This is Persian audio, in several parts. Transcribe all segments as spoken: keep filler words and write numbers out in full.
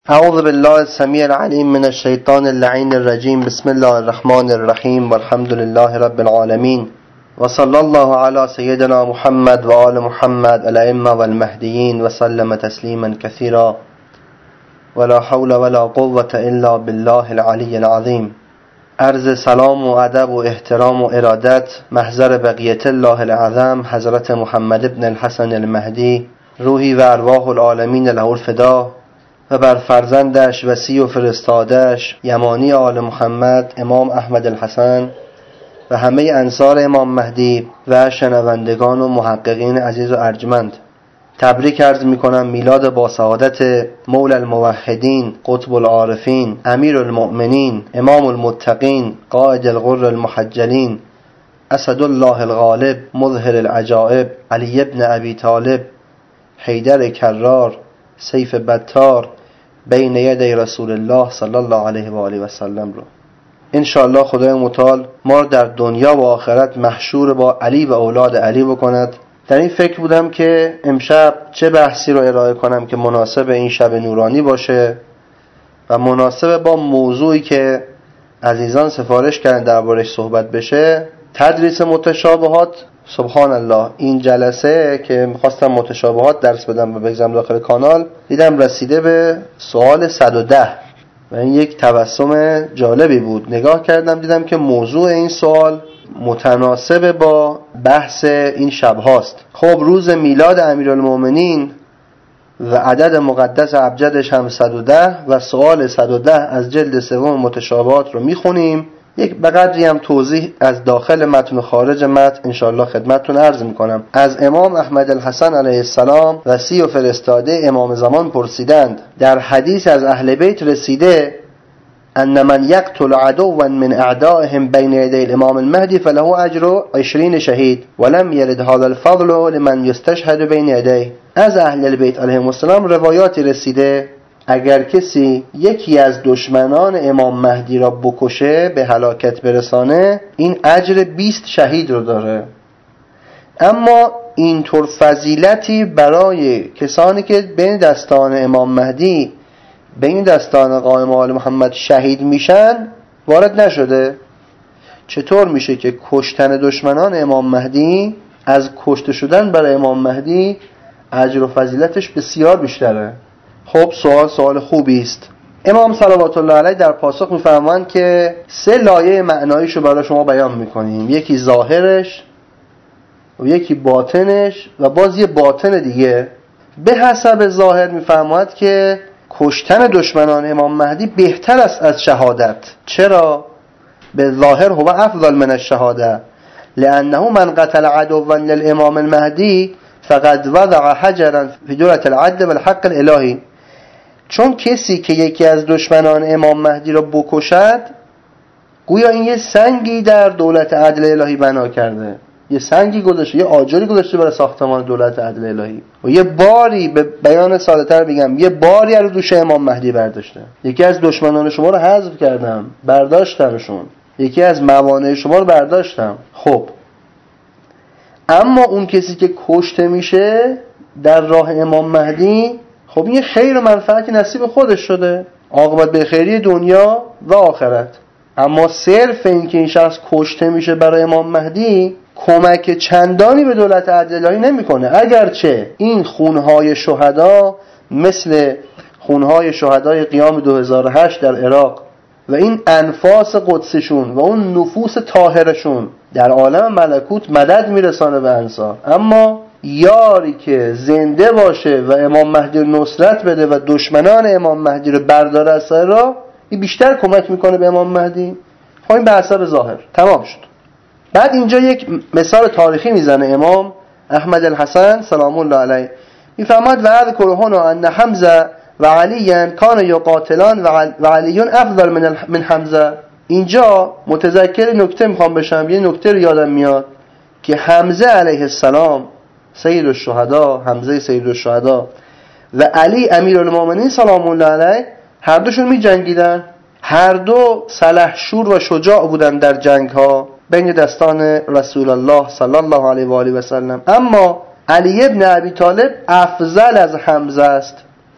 أعوذ بالله السميع العليم من الشيطان اللعين الرجيم. بسم الله الرحمن الرحيم والحمد لله رب العالمين وصلى الله على سيدنا محمد وآل محمد الأئمة والمهديين وسلم تسليما كثيرا ولا حول ولا قوة إلا بالله العلي العظيم. عرض سلام و ادب و احترام و ارادت محضر بقیت الله العظم حضرت محمد بن الحسن المهدی روحی و ارواح العالمین له الفدا و بر فرزندش وصی و فرستادش یمانی آل محمد امام احمد الحسن و همه انصار امام مهدی و شنوندگان و محققین عزیز و ارجمند. تبریک عرض می کنم میلاد با سعادت مولا الموحدین قطب العارفین امیر المؤمنین امام المتقین قائد الغر المحجلین اسد الله الغالب مظهر العجائب علی ابن ابی طالب حیدر کرار سیف بطار بین یدی رسول الله صلی الله علیه و آله و سلم رو انشاءالله خدای متعال ما در دنیا و آخرت محشور با علی و اولاد علی بکند. در این فکر بودم که امشب چه بحثی رو ارائه کنم که مناسب این شب نورانی باشه و مناسب با موضوعی که عزیزان سفارش کردن دربارش صحبت بشه. تدریس متشابهات. سبحان الله، این جلسه که میخواستم متشابهات درس بدم و بگذارم داخل کانال دیدم رسیده به سوال صد و ده و این یک تبسم جالبی بود. نگاه کردم دیدم که موضوع این سوال متناسب با بحث این شب هاست. خب روز میلاد امیرالمومنین و عدد مقدس ابجدش هم صد و ده و سوال صد و ده از جلد سوم متشابهات رو میخونیم. یک بقدری هم توضیح از داخل متن و خارج متن انشاءالله خدمتتون عرض میکنم. از امام احمد الحسن علیه السلام وصی و فرستاده امام زمان پرسیدند در حدیث از اهل بیت رسیده ان من یقتل عدوا من اعدائهم بین یدی الامام المهدی فله اجر عشرین شهید ولم یرد هذا الفضل لمن یستشهد بین یدیه. از اهل البیت علیهم السلام روایاتی رسیده اگر کسی یکی از دشمنان امام مهدی را بکشه به هلاکت برسانه این اجر بیست شهید رو داره، اما اینطور فضیلتی برای کسانی که بین دستان امام مهدی بین دستان قائم آل محمد شهید میشن وارد نشده. چطور میشه که کشتن دشمنان امام مهدی از کشته شدن برای امام مهدی اجر و فضیلتش بسیار بیشتره؟ خب سوال سوال خوبی است. امام صلوات الله علیه در پاسخ میفرمایند که سه لایه معناییشو برای شما بیان میکنیم، یکی ظاهرش و یکی باطنش و باز یه باطن دیگه. به حسب ظاهر میفرماید که کشتن دشمنان امام مهدی بهتر است از شهادت. چرا؟ به ظاهر هو افضل من الشهاده لانه من قتل عدوا للامام المهدی فقد وضع حجرا فی دولة العدل والحق الالهی. چون کسی که یکی از دشمنان امام مهدی را بکشد گویا این یه سنگی در دولت عدل الهی بنا کرده، یه سنگی گذاشته، یه آجری گذاشته برای ساختمان دولت عدل الهی و یه باری، به بیان ساده‌تر بگم، یه باری رو دوش امام مهدی برداشته. یکی از دشمنان شما رو حذف کردم، برداشتمشون، یکی از موانع شما رو برداشتم. خب اما اون کسی که کشته میشه در راه امام مهدی، خب این خیر و منفعتی نصیب خودش شده، عاقبت به خیری دنیا و آخرت. اما صرف این که این شخص کشته میشه برای امام مهدی کمک چندانی به دولت عدل الهی نمیکنه، اگرچه این خونهای شهدا مثل خونهای شهدای قیام دو هزار و هشت در عراق و این انفاس قدسشون و اون نفوس طاهرشون در عالم ملکوت مدد میرسانه به انصار، اما یاری که زنده باشه و امام مهدی رو نصرت بده و دشمنان امام مهدی رو برداره از سر راه، این بیشتر کمک میکنه به امام مهدی. خب این به حسب ظاهر تمام شد. بعد اینجا یک مثال تاریخی میزنه امام احمد الحسن سلام الله علیه، میفرماید و اذکر هنا ان حمزه و علی کان یقاتلان و علی افضل من من حمزه. اینجا متذکر نکته میخوام بشم، یه نکته رو یادم میاد که حمزه علیه السلام سید الشهدا، حمزه سید الشهدا و علی امیرالمومنین سلام الله علیه هر دوشون می جنگیدن، هر دو سلحشور و شجاع بودن در جنگ ها بین دستان رسول الله صلی الله علیه و آله و سلم. اما علی ابن ابی طالب افضل از حمزه است.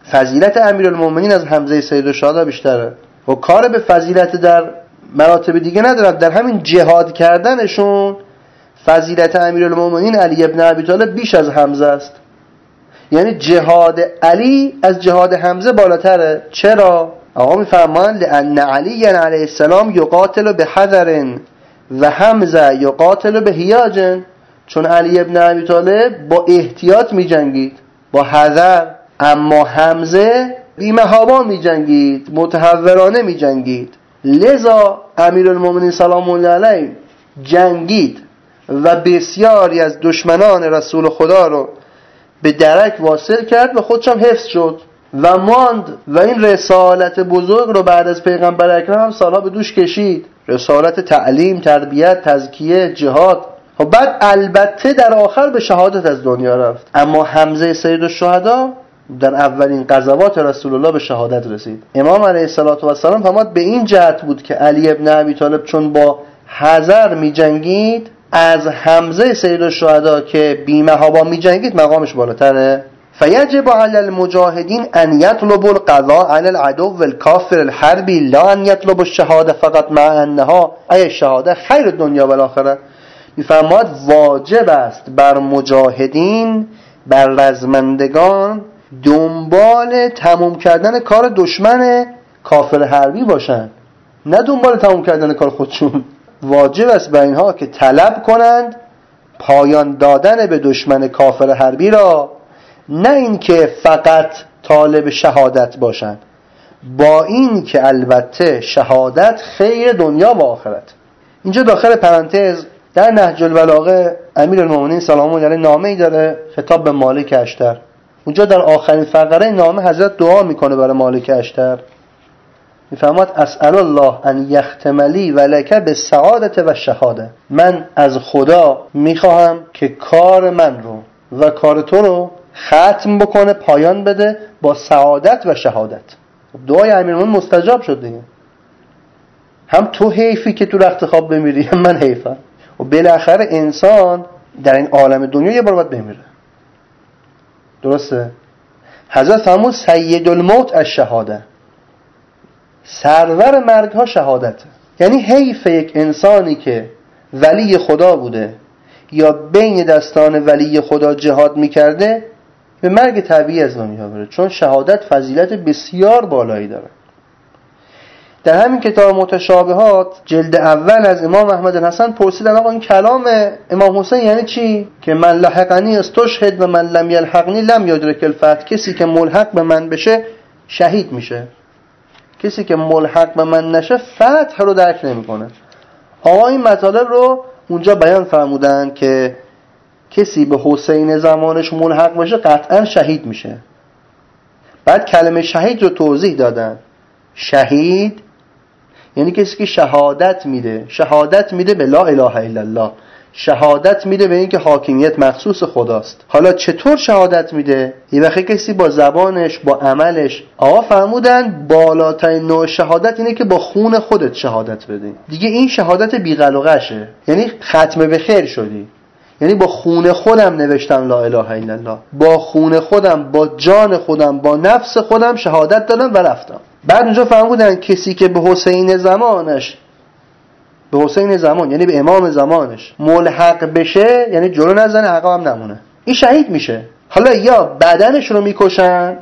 فضیلت امیرالمومنین از حمزه سید الشهدا بیشتره و کار به فضیلت در مراتب دیگه ندارن. در همین جهاد کردنشون فضیلت امیرالمومنین علی ابن ابی طالب بیش از حمزه است. یعنی جهاد علی از جهاد حمزه بالاتره. چرا؟ آقا میفرمان لأن علی علیه السلام یقاتل بحذر و حمزه یقاتل بهیاج. چون علی ابن ابی طالب با احتیاط می جنگید، با حذر، اما حمزه بی‌محابا می جنگید، متهورانه می جنگید. لذا امیرالمومنین سلام الله علیه جنگید و بسیاری از دشمنان رسول خدا رو به درک واصل کرد و خودش هم حفظ شد و ماند و این رسالت بزرگ رو بعد از پیغمبر اکرم هم سالها به دوش کشید. رسالت تعلیم، تربیت، تزکیه، جهاد. و بعد البته در آخر به شهادت از دنیا رفت. اما حمزه سید الشهدا در اولین غزوات رسول الله به شهادت رسید. امام علیه السلام فرمود به این جهت بود که علی ابن ابی طالب چون با حذر می جنگید از حمزه سید الشهدا که بی‌محابا می جنگید مقامش بالاتره. فیجب علی المجاهدین ان یطلبوا القضاء علی العدو والکافر الحربی لا ان یطلبوا الشهاده فقط مع انها ای شهاده خیر الدنیا و الاخره. میفرماد واجب است بر مجاهدین، بر رزمندگان دنبال تموم کردن کار دشمن کافر حربی باشن، نه دنبال تموم کردن کار خودشون. واجب است بر اینها که طلب کنند پایان دادن به دشمن کافر حربی را، نه اینکه فقط طالب شهادت باشند، با این که البته شهادت خیر دنیا و آخرت. اینجا داخل پرانتز در نهج البلاغه امیرالمومنین سلام الله علیه نامه‌ای داره خطاب به مالک اشتر. اونجا در آخرین فقره نامه حضرت دعا میکنه برای مالک اشتر، میفرماد اسأل الله ان یختم لی و لک بالسعادة و الشهاده. من از خدا میخواهم که کار من رو و کار تو رو ختم بکنه، پایان بده با سعادت و شهادت. دعای امیرالمومنین مستجاب شد دیگه. هم تو حیفی که تو رخت خواب بمیری، هم من حیفم. و بالاخره انسان در این عالم دنیا یه بار باید بمیره، درسته؟ حضرت فرمود سید الموت الشهاده، سرور مرگ ها شهادته. یعنی حیف یک انسانی که ولی خدا بوده یا بین دستان ولی خدا جهاد میکرده به مرگ طبیعی از دنیا بره، چون شهادت فضیلت بسیار بالایی داره. در همین کتاب متشابهات جلد اول از امام احمد الحسن پرسیدن آقا این کلام امام حسین یعنی چی؟ که من لحقنی استشهد و من لم یلحقنی لم یدرک الفتح. کسی که ملحق به من بشه شهید میشه، کسی که ملحق به من نشه فتح رو درک نمیکنه. آقا این مطالب رو اونجا بیان فرمودن که کسی به حسین زمانش ملحق بشه قطعا شهید میشه. بعد کلمه شهید رو توضیح دادن. شهید یعنی کسی که شهادت میده، شهادت میده به لا اله الا الله، شهادت میده به اینکه حاکمیت مخصوص خداست. حالا چطور شهادت میده؟ یه وقتی کسی با زبانش، با عملش. آقا فرمودن بالاترین نوع شهادت اینه که با خون خودت شهادت بدی. دیگه این شهادت بی‌قلقشه، یعنی ختم به خیر شدی. یعنی با خون خودم نوشتم لا اله الا الله، با خون خودم، با جان خودم، با نفس خودم شهادت دادم و رفتم. بعد اونجا فرمودن کسی که به حسین زمانش، به حسین زمان یعنی به امام زمانش ملحق بشه، یعنی جلو نزنه عقب هم نمونه، این شهید میشه. حالا یا بدنش رو میکشن،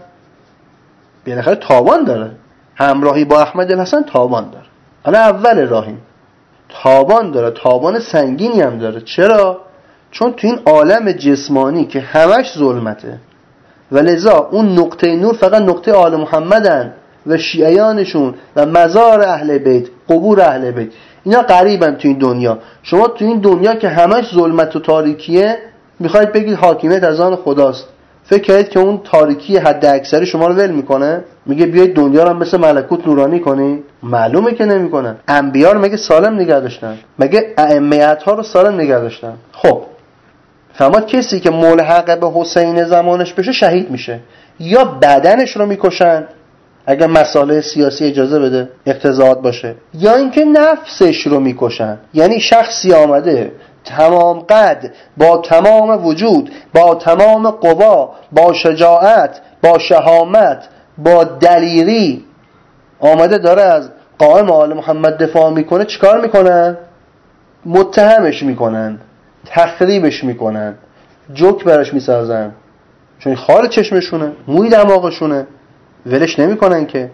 بالاخره تاوان داره، همراهی با احمد الحسن تاوان داره. حالا اول راهیم تاوان داره، تاوان سنگینی هم داره. چرا؟ چون تو این عالم جسمانی که همش ظلمته و لذا اون نقطه نور فقط نقطه آل محمدن و شیعیانشون و مزار اهل بیت، قبور اهل بیت، اینا قریبن تو این دنیا. شما تو این دنیا که همش ظلمت و تاریکیه میخواید بگید حاکمیت از آن خداست، فکر کنید که اون تاریکی حد اکثری شما رو ول میکنه؟ میگه بیاید دنیا رو مثل ملکوت نورانی کنی؟ معلومه که نمیکنن. انبیا رو مگه سالم نگه داشتن؟ مگه ائمه‌ها رو سالم نگه داشتن؟ خب فرمود کسی که ملحق به حسین زمانش بشه شهید میشه، یا بدنش رو میکشن اگر مسائل سیاسی اجازه بده، اقتضاعات باشه، یا اینکه نفسش رو میکشن. یعنی شخصی آمده تمام قد، با تمام وجود، با تمام قوا، با شجاعت، با شهامت، با دلیری آمده داره از قائم آل محمد دفاع میکنه، چیکار میکنن؟ متهمش میکنن، تخریبش میکنن، جوک براش میسازن، چون خال چشمشونه، موی دماغشونه، ولش نمیکنن که.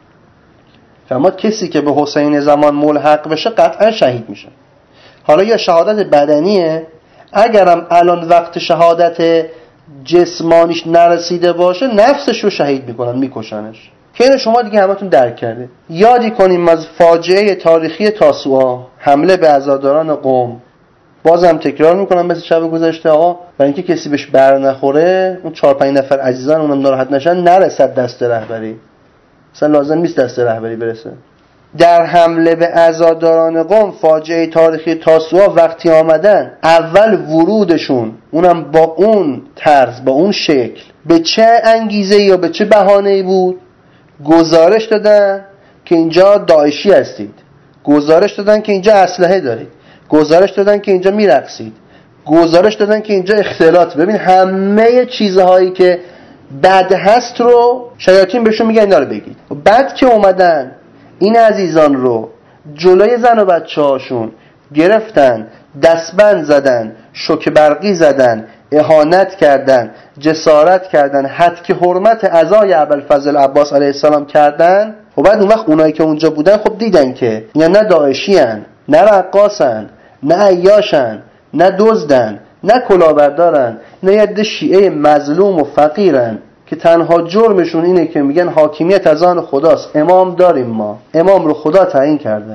فما کسی که به حسین زمان ملحق بشه قطعا شهید میشه. حالا یا شهادت بدنیه، اگرم الان وقت شهادت جسمانیش نرسیده باشه نفسش رو شهید میکنن، میکشنش. که اینو شما دیگه همتون درک کرده. یادی کنیم از فاجعه تاریخی تاسوعا، حمله به عزاداران قم. بازم تکرار میکنم مثل شب گذشته، آقا برای اینکه کسی بهش بر نخوره، اون چهار پنج نفر عزیزان اونم ناراحت نشن، نرسد دست رهبری. اصلا لازم نیست دست رهبری برسه. در حمله به عزاداران قم، فاجعه تاریخی تاسوعا وقتی آمدن، اول ورودشون اونم با اون طرز، با اون شکل، به چه انگیزه یا به چه بهانه‌ای بود؟ گزارش دادن که اینجا داعشی هستید، گزارش دادن که اینجا اسلحه دارید، گزارش دادن که اینجا میرقصید، گزارش دادن که اینجا اختلاط. ببین همه چیزهایی که بد هست رو شیاطین بهشون میگن اینا رو بگید. بعد که اومدن این عزیزان رو جلوی زن و بچه هاشون گرفتن، دستبند زدن، شوک برقی زدن، اهانت کردن، جسارت کردن، حد که حرمت عزای ابوالفضل عباس علیه السلام کردن. و بعد اون وقت اونایی که اونجا بودن خب دیدن که اینا نه داعشی هن، نه رقاصن، نه عیاشن، نه دزدن، نه کلاهبردارن، نه یه شیعه مظلوم و فقیرن که تنها جرمشون اینه که میگن حاکمیت از آن خداست، امام داریم ما، امام رو خدا تعیین کرده،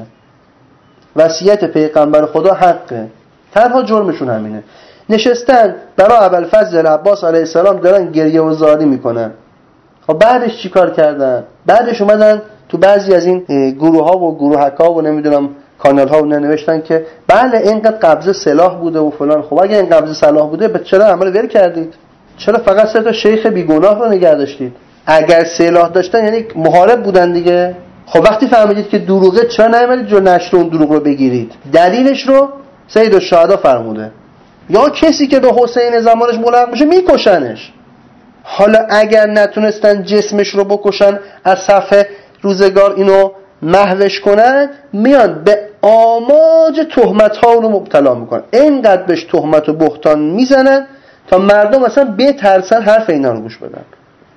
وصیت پیغمبر خدا حقه، تنها جرمشون همینه. نشستن برای ابوالفضل عباس علیه السلام دارن گریه و زاری میکنن. خب بعدش چی کار کردن؟ بعدش اومدن تو بعضی از این گروه ها و گروهک ها و نمیدونم کانال ها و ننوشتن که بله اینقدر قبضه سلاح بوده و فلان. خب اگه این قبضه سلاح بوده به چرا عمل ول کردید؟ چرا فقط سه تا شیخ بیگناه رو نگه داشتید؟ اگر سلاح داشتن یعنی محارب بودن دیگه. خب وقتی فهمیدید که دروغه چرا نیامدید جو نشر اون دروغ رو بگیرید؟ دلیلش رو سید الشهدا فرموده. یا کسی که به حسین زمانش ملحق بشه میکشنش. حالا اگر نتونستن جسمش رو بکشن، از صف روزگار اینو محوش کنن، میان به آماج تهمت ها رو مبتلا میکنن، اینقدر بهش تهمت و بهتان میزنن تا مردم اصلا بترسن حرف اینا رو گوش بدن.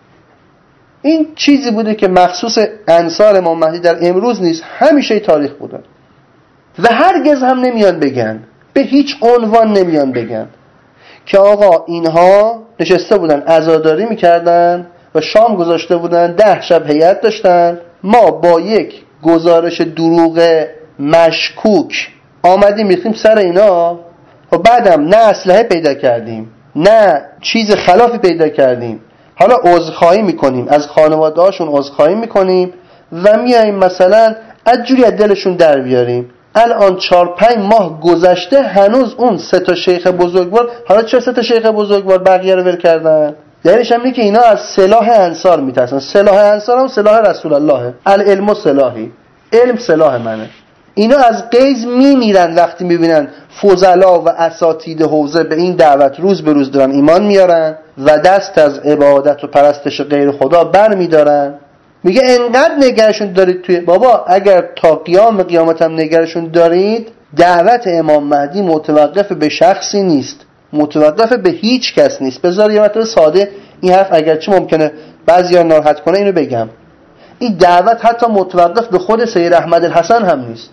این چیزی بوده که مخصوص انصار امام مهدی در امروز نیست، همیشه تاریخ بودن و هرگز هم نمیان بگن، به هیچ عنوان نمیان بگن که آقا اینها نشسته بودن عزاداری میکردن و شام گذاشته بودن، ده شب هیئت داشتن، ما با یک گزارش دروغ مشکوک آمدیم ریختیم سر اینا و بعدم نه اسلحه پیدا کردیم نه چیز خلافی پیدا کردیم. حالا عذرخواهی میکنیم از خانواده هاشون، عذرخواهی میکنیم و میایم مثلا از جوری از دلشون در بیاریم. الان چهار پنج ماه گذشته هنوز اون سه تا شیخ بزرگوار، حالا چرا سه تا شیخ بزرگوار بقیه رو ول کردن؟ دلیلش هم اینه که اینا از سلاح انصار میترسن. سلاح انصار هم سلاح رسول الله، العلم سلاحی، علم سلاح منه. اینا از غیظ میمیرن وقتی میبینن فضلا و اساتید حوزه به این دعوت روز به روز دارن ایمان میارن و دست از عبادت و پرستش غیر خدا بر میدارن. میگه انقدر نگرشون دارید توی بابا، اگر تا قیام قیامت هم نگرشون دارید، دعوت امام مهدی متوقف به شخصی نیست، متوقف به هیچ کس نیست. بذار یه مطلب ساده این حرف اگرچه ممکنه بعضیا ناراحت کنه اینو بگم، این دعوت حتی متوقف به خود سید احمد الحسن هم نیست.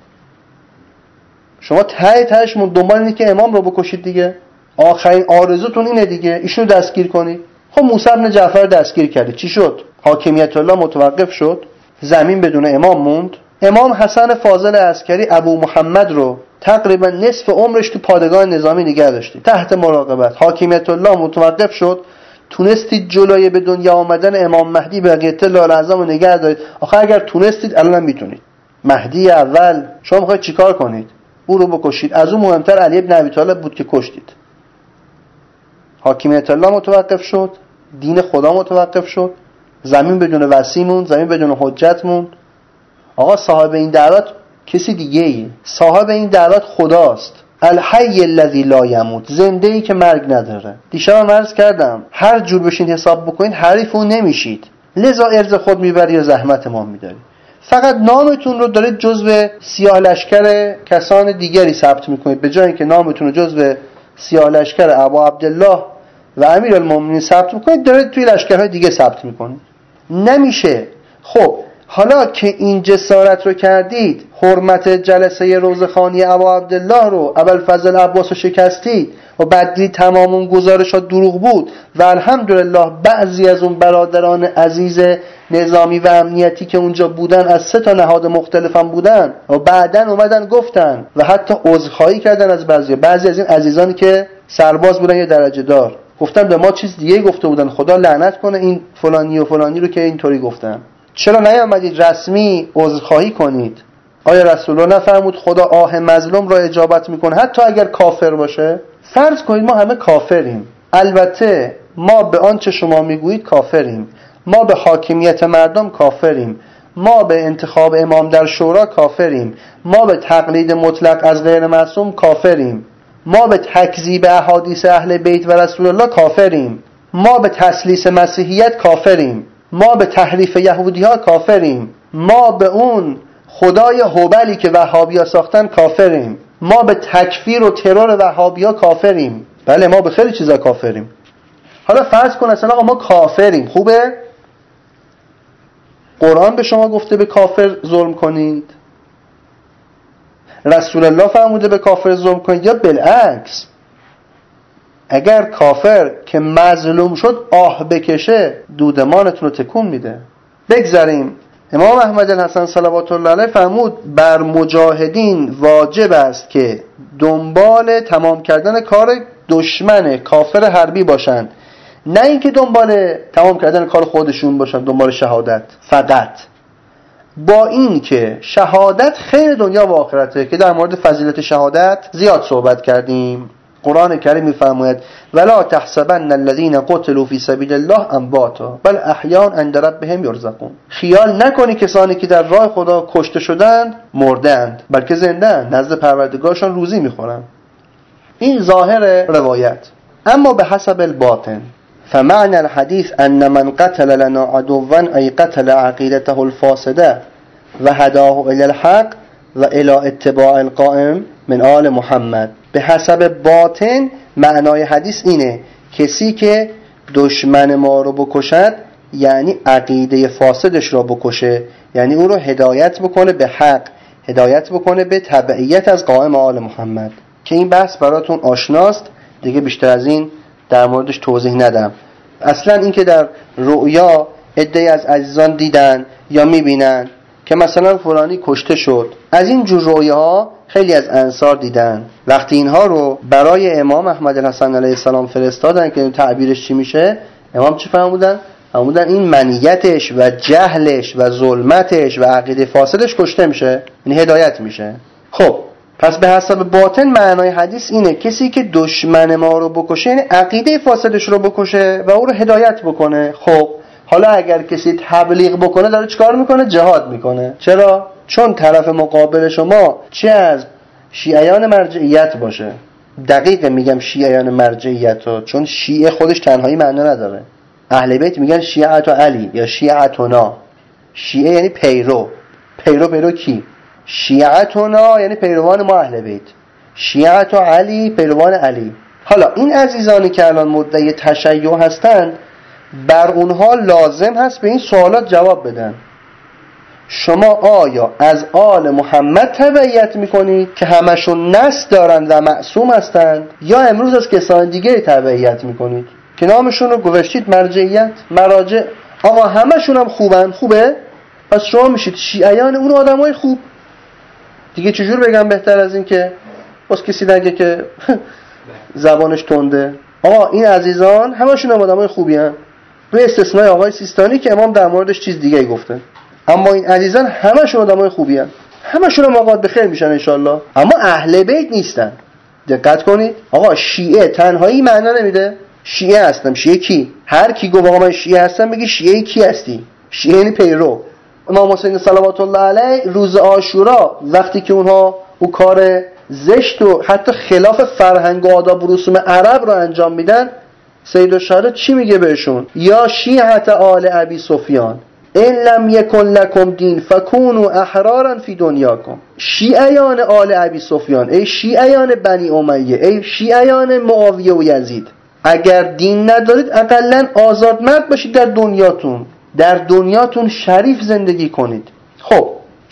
شما ته تهش دنبال اینه که امام رو بکشید دیگه، آخرین آرزوتون اینه دیگه، ایشونو دستگیر کنید. خب موسی بن جعفر دستگیر کردید، چی شد؟ حاکمیت الله متوقف شد، زمین بدون امام موند. امام حسن فاضل عسکری ابو محمد رو تقریبا نصف عمرش تو پادگاه نظامی نگه داشتید تحت مراقبت. حاکمیت الله متوقف شد، تونستید جلوی به دنیا آمدن امام مهدی بقیت الله الاعظم رو نگه دارید. آخه اگر تونستید الان میتونید. مهدی اول شما میخواید چیکار کنید؟ او رو بکشید. از اون مهمتر علی ابن ابی طالب بود که کشتید. حاکمیت الله متوقف شد، دین خدا متوقف شد، زمین بدون وصی موند، زمین بدون حجت موند. آقا صاحب این دعوت کسی دیگه ای، صاحب این دعوت خداست. الحی الذی لا یموت، زنده ای که مرگ نداره. دیشب عرض کردم هر جور بشین حساب بکنید حریف اون نمیشید، لذا ارز خود میبری یا زحمت ما میداری. فقط نامتون رو دارید جزو سیاه لشکر کسان دیگری ثبت میکنید، به جای اینکه نامتون رو جزو سیاه لشکر ابا عبدالله و امیرالمومنین ثبت میکنید دارید توی لشکرهای دیگه ثبت میکنید. نمیشه. خب حالا که این جسارت رو کردید، حرمت جلسه روزخوانی ابا عبدالله رو، ابوالفضل عباس رو شکستید و بعدی تمام اون گزارشات دروغ بود و الحمدلله بعضی از اون برادران عزیز نظامی و امنیتی که اونجا بودن از سه تا نهاد مختلف هم بودن و بعدن اومدن گفتن و حتی عذرخواهی کردن از بعضی بعضی از این عزیزانی که سرباز بودن یه درجه دار، گفتن به ما چیز دیگه گفته بودن، خدا لعنت کنه این فلانی و فلانی رو که اینطوری گفتن. چرا نیامدید رسمی عذرخواهی کنید؟ آیا رسول الله نفرمود خدا آه مظلوم را اجابت میکنه حتی اگر کافر باشه؟ فرض کنید ما همه کافریم، البته ما به آنچه شما میگویید کافریم، ما به حاکمیت مردم کافریم، ما به انتخاب امام در شورا کافریم، ما به تقلید مطلق از غیر معصوم کافریم، ما به تکذیب احادیث اهل بیت و رسول الله کافریم، ما به تسلیس مسیحیت کافریم، ما به تحریف یهودی ها کافریم، ما به اون خدای هبلی که وهابیا ساختن کافریم، ما به تکفیر و ترور وهابیا کافریم. بله ما به خیلی چیزا کافریم. حالا فرض کن اصلا آقا ما کافریم، خوبه؟ قرآن به شما گفته به کافر ظلم کنید؟ رسول الله فرموده به کافر ظلم کنید یا بالعکس؟ اگر کافر که مظلوم شد آه بکشه دودمانتون رو تکون میده. بگذاریم. امام احمد الحسن صلوات الله علیه فرمود بر مجاهدین واجب است که دنبال تمام کردن کار دشمن کافر حربی باشند، نه اینکه دنبال تمام کردن کار خودشون باشن، دنبال شهادت فقط. با این که شهادت خیر دنیا و آخرته که در مورد فضیلت شهادت زیاد صحبت کردیم. قرآن کریم می‌فرماید ولا تحسبن الذين قتلوا في سبيل الله امواتا بل احیاء عند ربهم يرزقون. خیال نکنی کسانی که در راه خدا کشته شدند مردند، بلکه زنده‌اند، نزد پروردگارشان روزی می‌خورند. این ظاهر روایت. اما به حسب الباطن فمعنى الحديث ان من قتل لنا عدوا ای قتل عقیدته الفاسده و هداه الى الحق و الى اتباع القائم من آل محمد. به حسب باطن معنای حدیث اینه کسی که دشمن ما رو بکشد یعنی عقیده فاسدش رو بکشه، یعنی اون رو هدایت بکنه به حق، هدایت بکنه به تبعیت از قائم آل محمد. که این بحث براتون آشناست دیگه، بیشتر از این در موردش توضیح ندم. اصلا این که در رؤیا عده‌ای از عزیزان دیدن یا میبینن که مثلا فلانی کشته شد، از این جور رؤیاها خیلی از انصار دیدن. وقتی اینها رو برای امام احمد الحسن علیه السلام فرستادن که تعبیرش چی میشه، امام چی فرمودن؟ فرمودن این منیتش و جهلش و ظلمتش و عقیده فاسدش کشته میشه، یعنی هدایت میشه. خب پس به حسب باطن معنای حدیث اینه کسی که دشمن ما رو بکشه یعنی عقیده فاسدش رو بکشه و او رو هدایت بکنه. خب حالا اگر کسی تبلیغ بکنه داره چیکار میکنه؟ جهاد میکنه. چرا؟ چون طرف مقابل شما چه از شیعیان مرجعیت باشه، دقیق میگم شیعیان مرجعیت ها، چون شیعه خودش تنهایی معنی نداره. اهل بیت میگن شیعت علی یا شیعتنا. شیعه یعنی پیرو. پیرو پیرو کی؟ شیعتنا یعنی پیروان ما اهل بیت، شیعت علی پیروان علی. حالا این عزیزانی که الان مدعی تشیع هستند بر اونها لازم هست به این سوالات جواب بدن. شما آیا از آل محمد تبعیت میکنید که همشون نسل دارند و معصوم هستند، یا امروز از کسان دیگه تبعیت میکنید که نامشون رو گذاشتید مرجعیت، مراجع؟ آقا همشون هم خوبن. خوبه؟ پس شما میشید شیعیان اون آدمای خوب دیگه. چجور بگم بهتر از این که باز کسی نگه که زبانش تنده؟ آقا این عزیزان همشون هم آدمای خوبی هن، به استثنای آقای سیستانی که امام در موردش چیز دیگه گفته. اما این عزیزان همشون آدمای خوبی هن، همشون هم آقا بخیر میشن انشالله، اما اهل بیت نیستن. دقت کنید. آقا شیعه تنهایی معنی نمیده. شیعه هستم. شیعه کی؟ هر کی گفت آقا من شیعه هستم بگی شیعه کی هستی؟ شیعه یعنی پیرو. امام حسین صلوات الله علیه روز عاشورا وقتی که اونها او کار زشت و حتی خلاف فرهنگ و آداب و رسوم عرب رو انجام میدن، سید الشهدا چی میگه بهشون؟ یا شیعة آل ابی سفیان ان لم یکن لکم دین فکونوا احرارا فی دنیاکم. شیعیان آل ابی سفیان، ای شیعیان بنی امیه، ای شیعیان معاویه و یزید، اگر دین ندارید اقلن آزادمرد باشید در دنیاتون، در دنیاتون شریف زندگی کنید. خب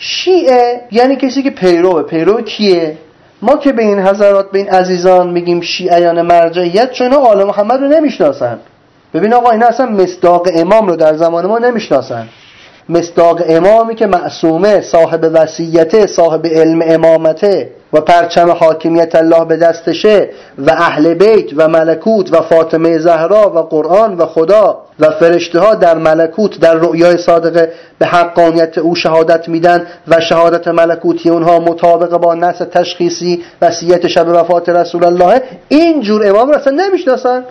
شیعه یعنی کسی که پیرو پیرو کیه؟ ما که به این حضرات، به این عزیزان میگیم شیعیان مرجعیت، چون آل محمد رو نمیشناسن. ببین آقا اینا اصلا مصداق امام رو در زمان ما نمیشناسن. مصداق امامی که معصومه، صاحب وصیته، صاحب علم امامته و پرچم حاکمیت الله به دستشه و اهل بیت و ملکوت و فاطمه زهرا و قرآن و خدا و فرشته ها در ملکوت در رؤیای صادقه به حقانیت او شهادت میدن و شهادت ملکوتی اونها مطابق با نص تشخیصی وصیت شب وفات رسول الله، این جور امام رو اصلا نمیشناسن.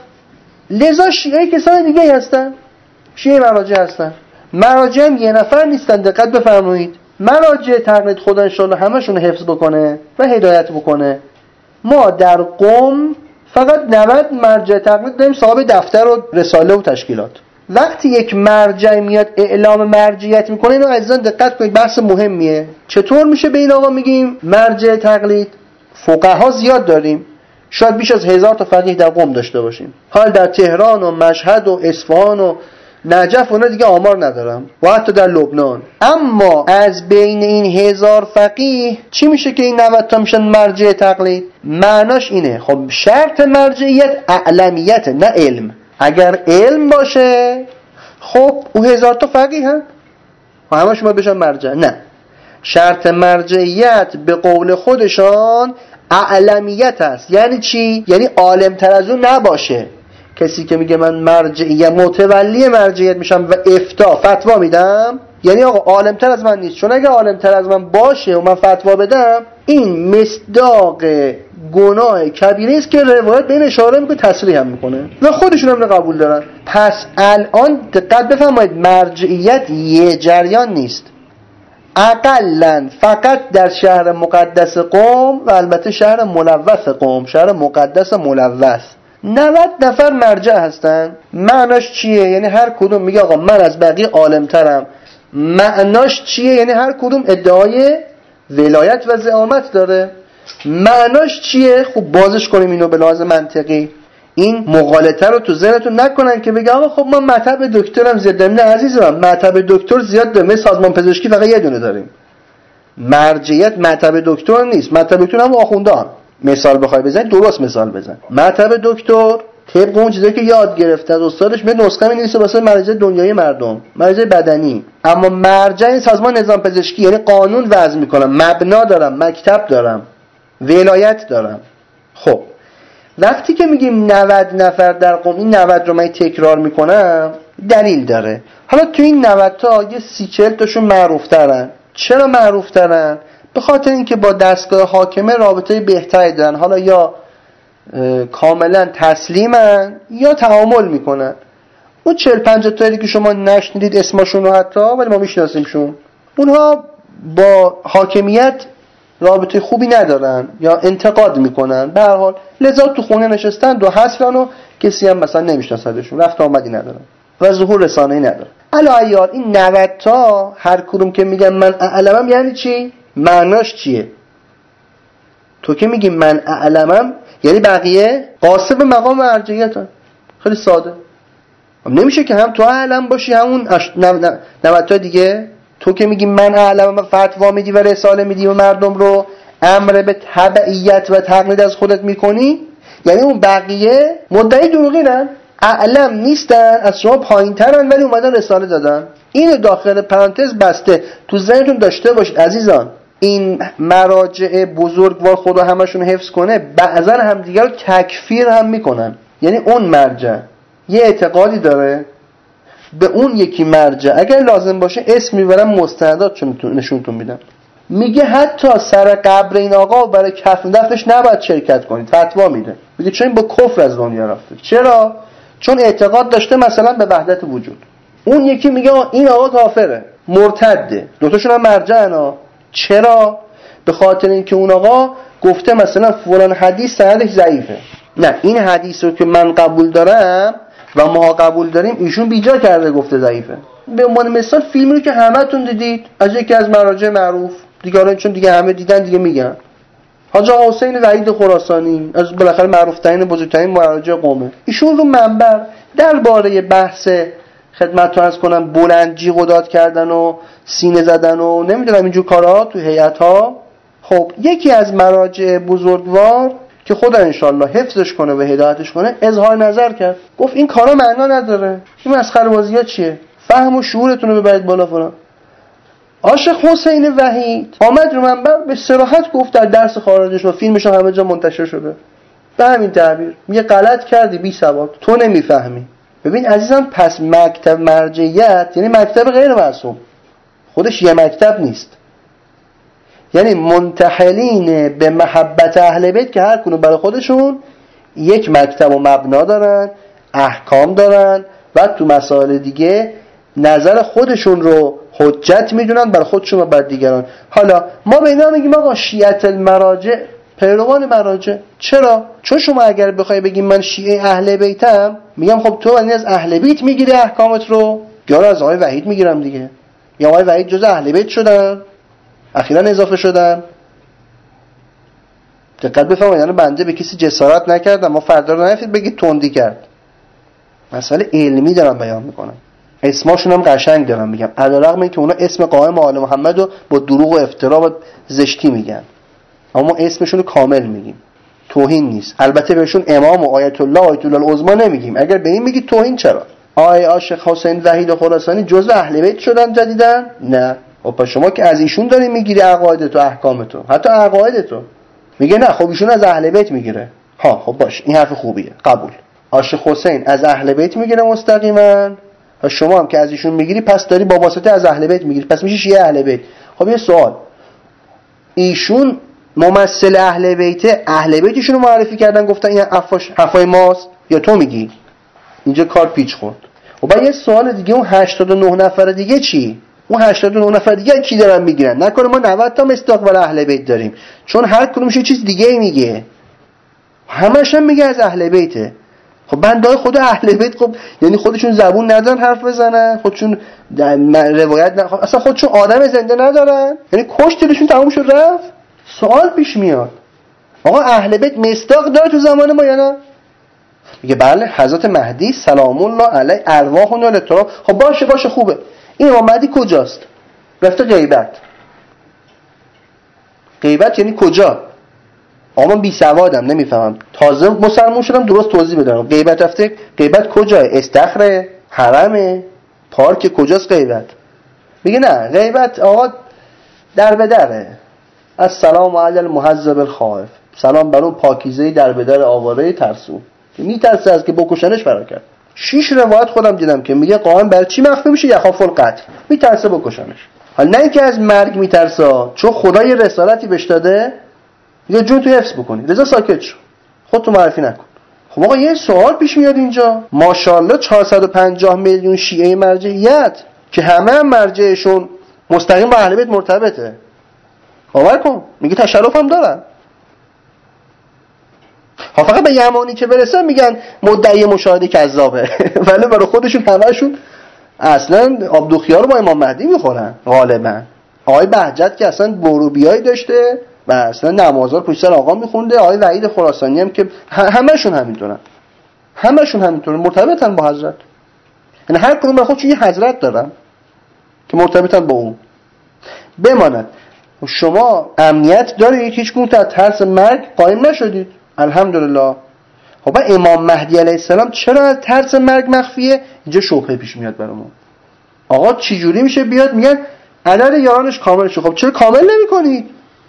لذا شیعه کسان دیگه هستن، شیعه مراجع هستن. مراجع هم یه نفر نیستن، دقت بفرمایید. مراجع تقلید خدا انشالله همشون حفظ بکنه و هدایت بکنه. ما در قم فقط نود مرجع تقلید داریم، صاحب دفتر و رساله و تشکیلات. وقتی یک مرجع میاد اعلام مرجعیت میکنه، اینو عزیزان دقت کنید، بحث مهمیه. چطور میشه به این آقا میگیم مرجع تقلید؟ فقها زیاد داریم، شاید بیش از هزار تا فقیه در قم داشته باشیم. حال در تهران و مشهد و اصفهان و نجف اونا دیگه آمار ندارم، و حتی در لبنان. اما از بین این هزار فقیه چی میشه که این نود تا میشن مرجع تقلید؟ معناش اینه، خب شرط مرجعیت اعلمیت نه علم. اگر علم باشه خب او هزار تا فقیه هم و همه شما بشن مرجع. نه، شرط مرجعیت به قول خودشان اعلمیت است. یعنی چی؟ یعنی عالم تر از اون نباشه. کسی که میگه من مرجعیه متولی مرجعیت میشم و افتاء فتوا میدم، یعنی آقا عالم تر از من نیست. چون اگه عالم تر از من باشه و من فتوا بدم، این مصداق گناه کبیره است که روایت به این اشاره میکنه، تصریح هم میکنه و خودشون هم قبول دارن. پس الان دقت بفرمایید، مرجعیت یه جریان نیست. اقلن فقط در شهر مقدس قم و البته شهر ملوث قم، شهر مقدس ملوث، نود نفر مرجع هستن. معناش چیه؟ یعنی هر کدوم میگه آقا من از بقیه عالم ترم. معناش چیه؟ یعنی هر کدوم ادعای ولایت و زعامت داره. معناش چیه؟ خب بازش کنیم اینو به لحاظ منطقی. این مغالطه رو تو ذهنتون نکنن که بگه آقا خب من مطب دکترم زیاد دارم. نه عزیزم، مطب دکتر زیاد داریم، سازمان پزشکی فقط یه دونه داریم. مرجعیت مطب دکتر نیست. مطب دکتر هم آخونده هم. مثال بخوای بزن، درست مثال بزن. مطب دکتر طبق اون چیزایی که یاد گرفته از استادش به نسخه می‌نویسه واسه مریض دنیای مردم، مریض بدنی. اما مرجع سازمان نظام پزشکی، یعنی قانون وضع می‌کنم، مبنا دارم، مکتب دارم، ولایت دارم. خب وقتی که میگیم نود نفر در قم، این نود رو من تکرار میکنم، دلیل داره. حالا تو این نود تا یه سی چهل تاشون معروف ترن. چرا معروف ترن؟ به خاطر اینکه با دستگاه حاکمه رابطه بهتری دارن. حالا یا کاملا تسلیمن یا تعامل میکنن. اون چهل پنجاه تایی که شما نشنیدید اسمشون رو حتی، ولی ما میشناسیمشون، اونها با حاکمیت رابطه خوبی ندارن یا انتقاد میکنن. به هر حال لذا تو خونه نشستن دو حسرن و کسی هم مثلا نمیشناسدشون، رفت آمدی ندارن و ظهور رسانه‌ای ندارن. علا عیال این نود تا هر کدوم که میگن من اعلمم یعنی چی؟ معناش چیه؟ تو که میگی من اعلمم یعنی بقیه قاصب مقام مرجعیتن. خیلی ساده. نمیشه که هم تو اعلم باشی همون نود تا دیگه. تو که میگی من اعلمم و فتوا میدی و رساله میدی و مردم رو امر به تبعیت و تقلید از خودت میکنی، یعنی اون بقیه مدعی دروغینن، اعلم نیستن، از شما پایین ترن ولی اومدن رساله دادن. اینو داخل پرانتز بسته تو ذهنتون داشته باشید عزیزان. این مراجع بزرگوار خدا همشون حفظ کنه، بعضا هم دیگر رو تکفیر هم میکنن. یعنی اون مرجع یه اعتقادی داره، به اون یکی مرجع اگر لازم باشه اسم میبرن، مستندات نشونتون میدن. میگه حتی سر قبر این آقا برای کفن دفنش نباید شرکت کنید، فتوا میده. میگه چون این با کفر از دنیا رفته. چرا؟ چون اعتقاد داشته مثلا به وحدت وجود. اون یکی میگه این آقا کافره، مرتده. دوتاشون هم مرجعن. چرا؟ به خاطر اینکه اون آقا گفته مثلا فلان حدیث سندش ضعیفه، نه این حدیث رو که من قبول دارم و ما قبول داریم ایشون بیجا کرده گفته ضعیفه. به عنوان مثال فیلمی رو که همتون دیدید از یکی از مراجع معروف، دیگه الان چون دیگه همه دیدن دیگه میگن، حاج آقا حسین وحید خراسانی از بالاخره معروف ترین بزرگترین مراجع قومه، ایشون رو منبر درباره بحث خدمتتون عرض کنم بلند جیغ و داد کردن و سینه زدن و نمیدونم اینجور کارها تو هیئت‌ها، خب یکی از مراجع بزرگوار که خدا انشالله حفظش کنه و هدایتش کنه اظهار نظر کرد، گفت این کارا معنا نداره، این مسخره بازی‌ها چیه، فهم و شعورتون رو ببرید بالا فلان. عاشق حسین وحید آمد رو منبر به صراحت گفت در درس خارجش و فیلمش همه جا منتشر شده به همین تعبیر، میگه غلط کردی بی سواد، تو نمیفهمی. ببین عزیزم، پس مکتب مرجعیت یعنی مکتب غیر معصوم، خودش یه مکتب نیست، یعنی منتحلین به محبت اهل بیت که هر کدوم برای خودشون یک مکتب و مبنا دارن، احکام دارن و تو مسائل دیگه نظر خودشون رو حجت میدونن برای خودشون و بر دیگران. حالا ما به اینا میگیم آقا شیعه المراجع، پیروان مراجع. چرا؟ چون شما اگر بخوای بگیم من شیعه اهل بیتم، میگم خب تو یعنی از اهل بیت میگیری احکامت رو، یا از آقای وحید میگیرم دیگه، یا آقای وحید جز اهل بیت شدن اخیراً اضافه شدن. دقت بفرمایید، یعنی بنده به کسی جسارت نکردم، ما فردا رو نفید بگید تندی کرد، مسئله علمی دارم بیان میکنم، اسماشون هم قشنگ دارم میگم، علیرغم اینکه اونا اسم قائم آل محمد رو با دروغ و افترا و زشتی میگن، اما اسمشون رو کامل میگیم، توهین نیست. البته بهشون امام و آیت الله آیت الله العظما نمیگیم، اگر به این میگید توهین چرا؟ آیه عاشق حسین وحید خراسانی جزء اهل بیت شدن جدیدن؟ نه. خب شما که از ایشون داری میگیری عقایدتو، احکامتو، حتی عقایدتو، میگه نه خب ایشون از اهل بیت میگیره. ها خب باش، این حرف خوبیه، قبول. عاشق حسین از اهل بیت میگیره مستقیما، و شما هم که از ایشون میگیری پس داری با واسطه از اهل بیت میگیری، پس میشه شیعه اهل بیت. خب یه سوال، ایشون ممثل اهل بیت، اهل بیتشون رو معرفی کردن گفتن این حرفای ماست، یا تو میگی؟ اینجا کار پیچ خورد. و بعد یه سوال دیگه، اون هشتاد و نه نفر دیگه چی؟ اون هشتاد و نه نفر دیگه کی دارن میگیرن؟ نکنه ما نود تا مصداق بر اهل بیت داریم، چون هر کدومش یه چیز دیگه میگه، همش هم میگه از اهل بیته. خب بندای خود اهل بیت خب یعنی خودشون زبون ندارن حرف بزنن، خودشون روایت نه، اصلا خودشون آدم زنده ندارن، یعنی کشتیشون تموم شد رفت. سوال پیش میاد آقا اهل بیت مصداق داره تو زمان ما یا نه؟ میگه بله، حضرت مهدی سلام الله علیه ارواحنا للتراب. خب باشه باشه خوبه، این امام مهدی کجاست؟ رفته غیبت. غیبت یعنی کجا؟ آقا من بی سوادم نمیفهمم، تازه مسلمان شدم درست توضیح بدم. غیبت رفته، غیبت کجاه؟ استخره؟ حرمه؟ پارک؟ کجاست غیبت؟ میگه نه، غیبت آقا در به دره. السلام علی المحذب الخائف، سلام بر اون پاکیزه در به در آواره ترسو که میترسه از که بکشنش فرار کرد. شش روایت خودم دیدم که میگه قائم بر چی مخفی میشه؟ یخاف القتل، میترسه بکشنش. حالا نه اینکه از مرگ میترسه، چون خدا یه رسالتی بهش داده، یا جون تو حفظ بکنی، رضا ساکت شو، خودتو معرفی نکن. خب آقا یه سوال پیش میاد اینجا، ماشاءالله چهارصد و پنجاه میلیون شیعه مرجعیت که همه هم مرجعشون مستقیم با اهل بیت مرتبطه، باور کن، میگه تشرف هم دارن. ها فقط به یمانی که برسن میگن مدعی مشاهده کذابه ولی برای خودشون همشون اصلا آبدوخیار با امام مهدی میخورن غالبا. آقای بهجت که اصلا بروبیایی داشته و اصلا نمازها رو پشت سر آقا میخونده، آقای وحید خراسانی هم که همشون همینطورن، همشون همینطورن، مرتبطن با حضرت، یعنی هر کدوم برای خودشون یه حضرت دارن که مرتبطن با اون. بماند شما امنیت دارید، هیچ گونه از ترس مرگ قائم نشدید، الحمدلله. خب امام مهدی علیه السلام چرا از ترس مرگ مخفیه؟ اینجا شبهه پیش میاد برامون. آقا چی جوری میشه بیاد میگن عدد یارانش کامل شد؟ خب چرا کامل نمی‌کنید؟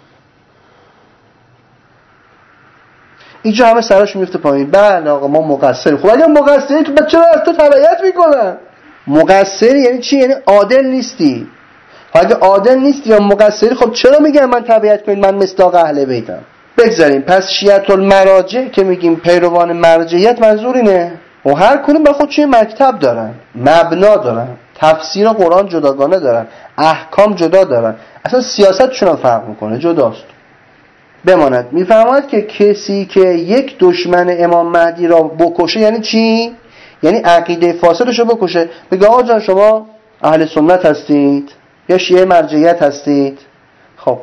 اینجا همه سراشون میفته پایین، بله آقا ما مقصریم. خب اگه مقصری تو چرا از تو تبعیت میکنن؟ مقصری یعنی چی؟ یعنی عادل نیستی. اگه عادل نیستی یا مقصری، خب چرا میگن من تبعیت کنید، من مصداق اهل بیتم؟ بگذاریم. پس شیعه المراجع که میگیم پیروان مرجعیت، منظور اینه و هر کدوم به خودشون مکتب دارن، مبنا دارن، تفسیر قرآن جداگانه دارن، احکام جدا دارن، اصلا سیاستشون هم فرق میکنه، جداست. بماند. میفرماید که کسی که یک دشمن امام مهدی را بکشه یعنی چی؟ یعنی عقیده فاسدش رو بکشه. بگه آقا جان شما اهل سنت هستید یا شیعه مرجعیت هستید؟ خب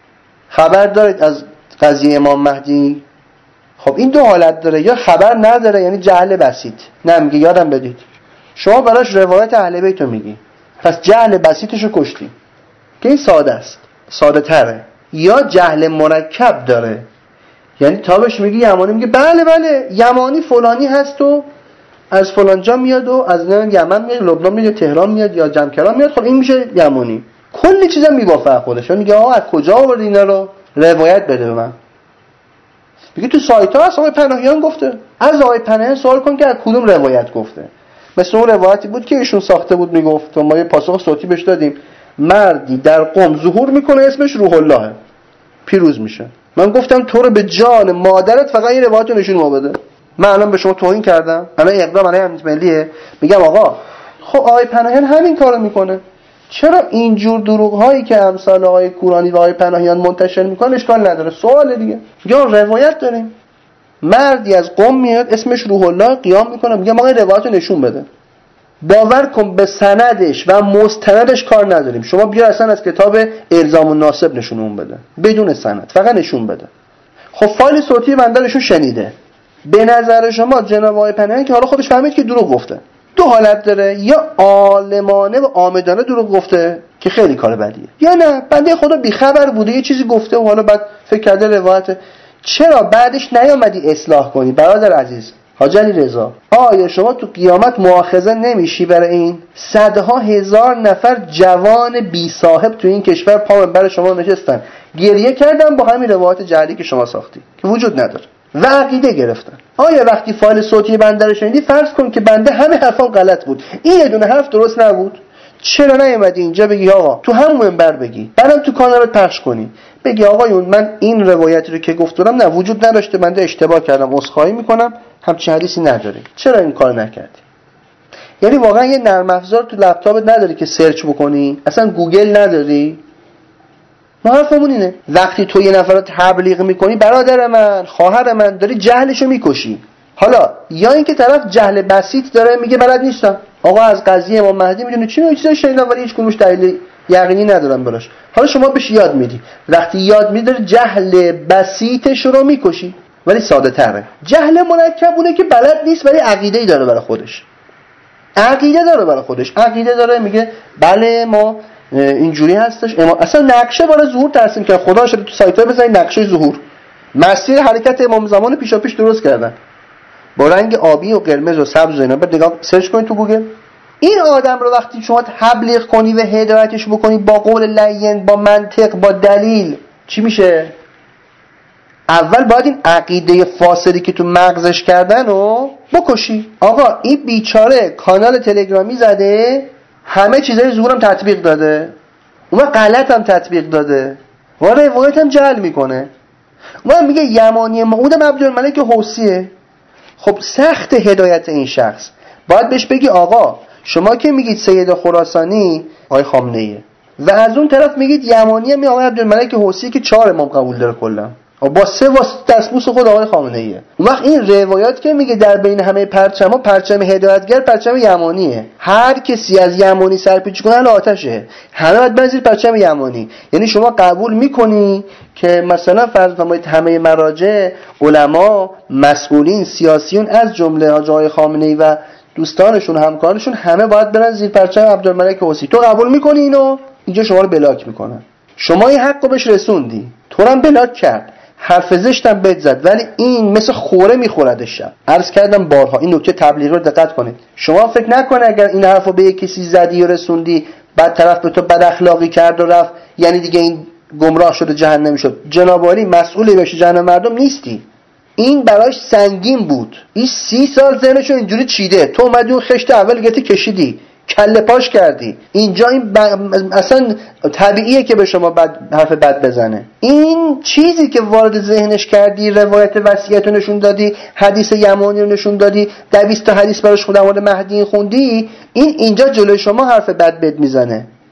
خبر دارید از قضیه امام مهدی؟ خب این دو حالت داره، یا خبر نداره یعنی جهل بسیط، نه میگه یادم بدید، شما براش روایت اهل بیت رو میگی، پس جهل بسیطش رو کشتی که این ساده است، ساده تره. یا جهل مرکب داره، یعنی تا بهش میگی یمانی میگه بله بله یمانی فلانی هست و از فلان جا میاد و از یمن میاد، لبنان میاد، تهران میاد یا جمکران میاد، خب این میشه یمانی. کلی چیزا میوافقه خودش، میگه آقا از کجا آوردی اینا رو؟ روایت بده به من. میگه تو سایت ها هست آقای پناهیان گفته. از آقای پناهیان سوال کن که از کدوم روایت گفته. مثل اون روایتی بود که ایشون ساخته بود، میگفت ما یه پاسخ صوتی بهش دادیم، مردی در قم ظهور میکنه اسمش روح الله، پیروز میشه. من گفتم تو رو به جان مادرت فقط این روایت رو نشون ما بده. من الان به شما توهین کردم؟ الان اقدام علیه امنیت ملیه؟ میگم آقا خب آقای پناهیان همین کارو میکنه، چرا اینجور دروغ هایی که امثال آقای کورانی و آقای پناهیان منتشر میکنن اشکال نداره؟ سوال دیگه. یا روایت داریم مردی از قم میاد اسمش روح الله قیام میکنه، میگم آقا روایت رو نشون بده. باور کن به سندش و مستندش کار نداریم، شما بیا اصلا از کتاب الزام الناسب نشونمون بده بدون سند، فقط نشون بده. خب فایل صوتی بنده نشون شنیده، به نظر شما جناب آقای پناهیان که حالا خودش فهمید که دروغ گفته، دو حالت داره، یا عالمانه و عامدانه دروغ گفته که خیلی کار بدیه، یا نه بنده خدا بیخبر بوده یه چیزی گفته و حالا بعد فکر کرده روایت. چرا بعدش نیامدی اصلاح کنی برادر عزیز حاج علی رضا؟ آیا شما تو قیامت مؤاخذه نمیشی برای این؟ صدها هزار نفر جوان بی صاحب تو این کشور پا منبر شما نشستن گریه کردن با همین روایت جعلی که شما ساختی که وجود نداره و عقیده گرفتن. آیا وقتی فایل صوتی بنده رو شنیدی فرض کن که بنده همه حرفام غلط بود، این یه دونه حرف درست نبود، چرا نیومدی اینجا بگی آقا تو همون منبر بگی، بعدم تو کانالت پخش کنی بگی آقایون من این روایتی رو که گفتم نه وجود نداشته، بنده اشتباه کردم، عذرخواهی میکنم، همچین حدیثی نداره. چرا این کار نکردی؟ یعنی واقعا یه نرم افزار تو لپتاپت نداری که سرچ بکنی؟ اصلا گوگل نداری؟ ما حرفمون اینه وقتی تو یه نفر رو تبلیغ میکنی برادر من خواهر من داری جهلشو میکشی. حالا یا اینکه طرف جهل بسیط داره میگه بلد نیستم، آقا از قضیه امام مهدی میدونه چی چیزا شنیدم ولی هیچ کدومش دلیل یقینی ندارم براش. حالا شما بهش یاد میدی، وقتی یاد میدی داره جهل بسیطش رو میکشی، ولی ساده تره. جهل مرکب اونه که بلد نیست ولی عقیده‌ای داره برای خودش، عقیده داره برای خودش، عقیده داره میگه بله ما اینجوری هستش. امام اصلا نقشه برای ظهور ترسیم که خدا شده تو سایت‌ها بزنید نقشه ظهور، مسیر حرکت امام زمان پیشا پیش درست کردن با رنگ آبی و قرمز و سبز و اینا. بعد نگاه سرچ کنید تو گوگل. این آدم رو وقتی شما تبلیغ کنی و هدایتش بکنی با قول لین، با منطق، با دلیل، چی میشه؟ اول باید این عقیده فاسدی که تو مغزش کردن رو بکشی. آقا این بیچاره کانال تلگرامی زده، همه چیزای ظهورم تطبیق داده، اون غلط هم تطبیق داده و روایت هم جعل میکنه. اون میگه یمانی معود عبدالملک حوثیه. خب سخت هدایت این شخص، باید بهش بگی آقا شما که میگید سید خراسانی آقای خامنه‌ایه و از اون طرف میگید یمانی می آقای عبدالملک حوثی که چهار امام قبول داره کلا با سه واسطه دستبوس خود آقای خامنه‌ایه. اون وقت این روایات که میگه در بین همه پرچم‌ها پرچم هدایتگر پرچم یمانیه، هر کسی از یمانی سرپیچی کنه آتشه، همه باید بنزیر پرچم یمانی. یعنی شما قبول میکنی که مثلا فرض کنید همه مراجع، علما، مسئولین، سیاسیون از جمله آقای خامنه‌ای و دوستانشون همکارشون همه باید برن زیر پرچم عبدالملک حوثی، تو قبول میکنی اینو؟ اینجا شما رو بلاک میکنن. شما این حقو بهش رسوندی، تو رو هم بلاک کرد، حرف زشتم بهت زد، ولی این مثل خوره میخوردش شب. عرض کردم بارها این نکته تبلیغی رو دقت کنید. شما فکر نکنه اگر این حرفو به یک کسی زدی و رسوندی بعد طرف به تو بد اخلاقی کرد و رفت یعنی دیگه این گمراه شد و جهنمی شد. جناب عالی مسئولی بشه جهنم مردم نیستی. این براش سنگین بود، این سی سال ذهنشو اینجوری چیده، تو اومدی اون خشت اول گتی کشیدی کله پاش کردی. اینجا این ب... اصلا طبیعیه که به شما بد... حرف بد بزنه. این چیزی که وارد ذهنش کردی، روایت وصیت رو نشون دادی، حدیث یمانی رو نشون دادی، دویست تا حدیث براش خودم مورد مهدی خوندی، این اینجا جلوی شما حرف بد بد میزنه.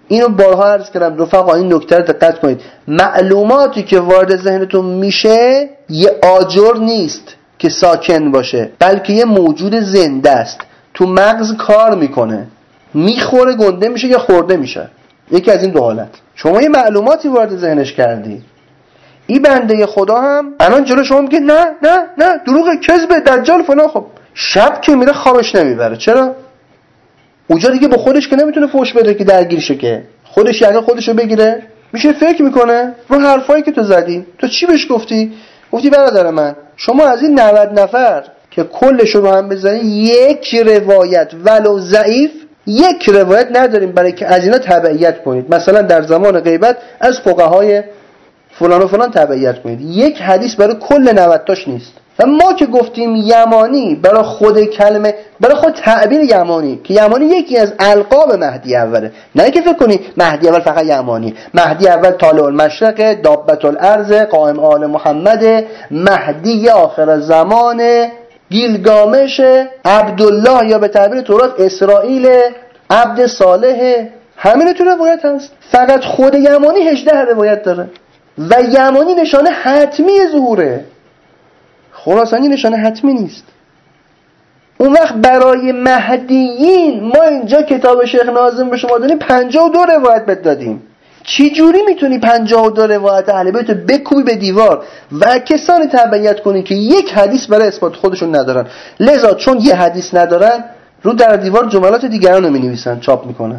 اینو بارها عرض کردم رفقا، این نکته رو دقت کنید. معلوماتی که وارد ذهنتون میشه یه آجر نیست که ساکن باشه، بلکه یه موجود زنده است، تو مغز کار میکنه، میخوره گنده میشه یا خورده میشه. یکی از این دو حالت. شما یه معلوماتی وارد ذهنش کردی، این بنده خدا هم الان جلو شما میگه نه نه نه دروغ، کذب، دجال، فلان. خب شب که میره خوابش نمیبره. چرا؟ اونجا دیگه با خودش که نمیتونه فوش بده که درگیر شه، که خودش یعنی خودشو بگیره، میشه فکر میکنه رو حرفایی که تو زدی. تو چی بهش گفتی؟ گفتی برادر من شما از این نود نفر که کلش رو هم بزنی یک روایت ولو ضعیف، یک روایت نداریم برای که از اینا تبعیت کنید. مثلا در زمان غیبت از فقهای فلان و فلان تبعیت کنید، یک حدیث برای کل نود تاش نیست. و ما که گفتیم یمانی برای خود کلمه، برای خود تعبیر یمانی، که یمانی یکی از القاب مهدی اوله. نه که فکر کنی مهدی اول فقط یمانی. مهدی اول طالع المشرق، دابت الارض، قائم آل محمد، مهدی آخر زمان، گیلگامش، عبدالله یا به تعبیر تورات اسرائیل، عبد صالح. همین تو روایت هست. فقط خود یمانی هجده روایت داره و یمانی نشانه حتمی ظهوره. خراسانی نشانه حتمی نیست. اون وقت برای مهدیین ما اینجا کتاب شیخ ناظم به شما دادیم پنجاه و دو روایت بد دادیم. چی جوری میتونی پنجاه و دو روایت اهل بیت بکوبی به دیوار و کسانی تبعیت کنی که یک حدیث برای اثبات خودشون ندارن؟ لذا چون یه حدیث ندارن رو در دیوار جملات دیگران رو می‌نویسن، چاپ میکنن.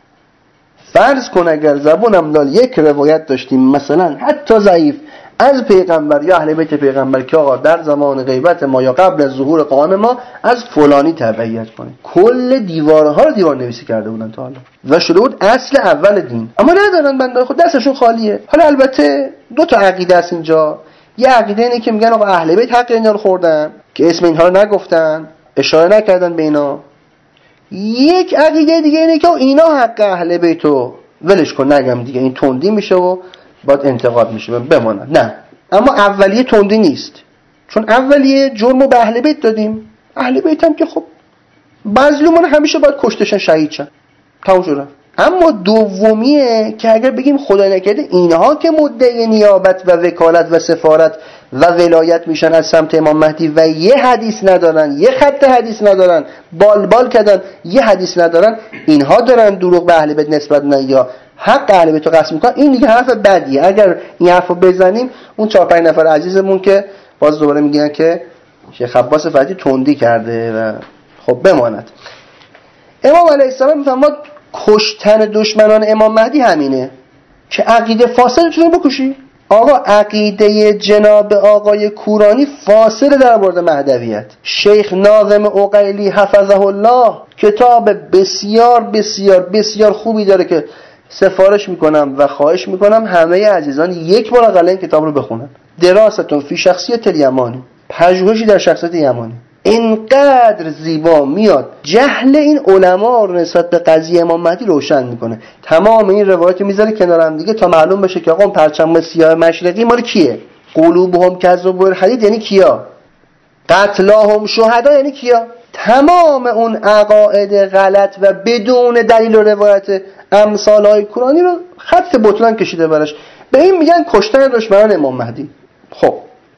فرض کن اگر زبونم لال یک روایت داشتیم مثلا حتی ضعیف از پیغمبر یا اهل بیت پیغمبر که آقا در زمان غیبت ما یا قبل از ظهور قائم ما از فلانی تبعیت کنیم، کل دیوارها رو دیوار نویسی کرده بودن تا حالا و شده بود اصل اول دین. اما ندارن بنده خود، دستشون خالیه. حالا البته دو تا عقیده است اینجا. یه عقیده اینه که میگن آقا اهل بیت حق اینا رو خوردن که اسم اینها رو نگفتن، اشاره نکردن به اینا. یک عقیده دیگه اینه که اینا حق اهل بیتو ولش کن، نگم دیگه این تندی میشه و باید انتقاد میشه بماند. نه، اما اولیه تندی نیست، چون اولیه جرمو به اهل بیت دادیم. اهل بیت هم که خب مظلومان همیشه باید کشتشن، شهید شن، تموم شد. اما دومیه که اگر بگیم خدا نکرده اینها که مدعی نیابت و وکالت و سفارت و ولایت میشن از سمت امام مهدی و یه حدیث ندارن، یه خط حدیث ندارن، بال بال کردن یه حدیث ندارن، اینها دارن دروغ به اهل بیت نسبت میدن یا حق اهل بیت رو قسم میکنن. این دیگه حرف بدیه. اگر این حرفو بزنیم اون چهار پنج نفر عزیزمون که باز دوباره میگن که شیخ عباس فتی تندی کرده و خب بماند. امام علیه السلام میفرماد کشتن دشمنان امام مهدی همینه که عقیده فاسدتون رو بکشی. آقا عقیده جناب آقای کورانی فاسد در مورد مهدویت. شیخ ناظم عقیلی حفظه الله کتاب بسیار بسیار بسیار خوبی داره که سفارش میکنم و خواهش میکنم همه عزیزان یک بار اقل این کتاب رو بخونن. دراستون فی شخصیت الیمانی، پژوهشی در شخصیت یمانی. اینقدر زیبا میاد جهل این علما رو نسبت به قضیه امام مهدی روشن میکنه. تمام این روایت میذاره کنار هم دیگه تا معلوم بشه که آقا پرچم سیاه مشرقی مال کیه. قلوبهم کذب الحدید یعنی کیا؟ قتلاهم شهدا یعنی کیا؟ تمام اون عقاید غلط و بدون دلیل و روایت امثالهای قرآنی رو خط بطلان کشیده برش. به این میگن کشتن دشمنان امام مهدی. خب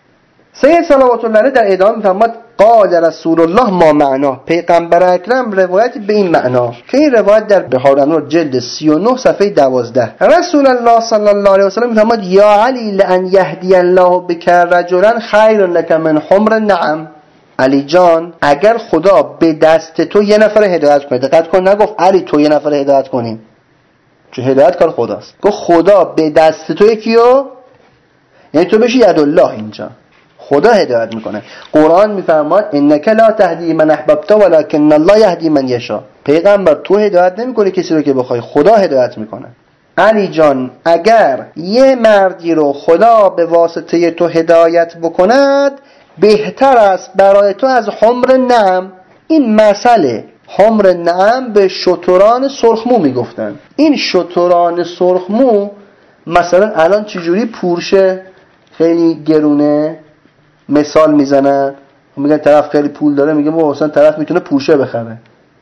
سید صلوات الله علیه در ادامه میفرماد قال رسول الله ما معنا، پیغمبر اکرم روایت به این معنا که این روایت در بحار الانوار جلد سی و نه صفحه دوازده. رسول الله صلی الله علیه و سلم میفرماد یا علی لان یهدی الله بک رجلا خیر لک من حمر النعم. علی جان اگر خدا به دست تو یه نفر هدایت کنه، دقت کن نگفت علی تو یه نفر هدایت کنیم، چون هدایت کار خداست. گفت خدا به دست تو یکیو، یعنی تو بشی یدالله. اینجا خدا هدایت میکنه. قرآن میفرماد انک لا تهدی من احببت ولکن الله یهدی من یشاء. پیغمبر تو هدایت نمیکنه کسی رو که بخوای، خدا هدایت میکنه. علی جان اگر یه مردی رو خدا به واسطه تو هدایت بکند بهتر است برای تو از حمر نعم. این مسئله حمر نعم به شتران سرخمو میگفتن. این شتران سرخمو مثلا الان چجوری پورشه خیلی گرونه مثال میزنن، میگن طرف خیلی پول داره، میگه ما اصلا طرف میتونه پورشه بخره.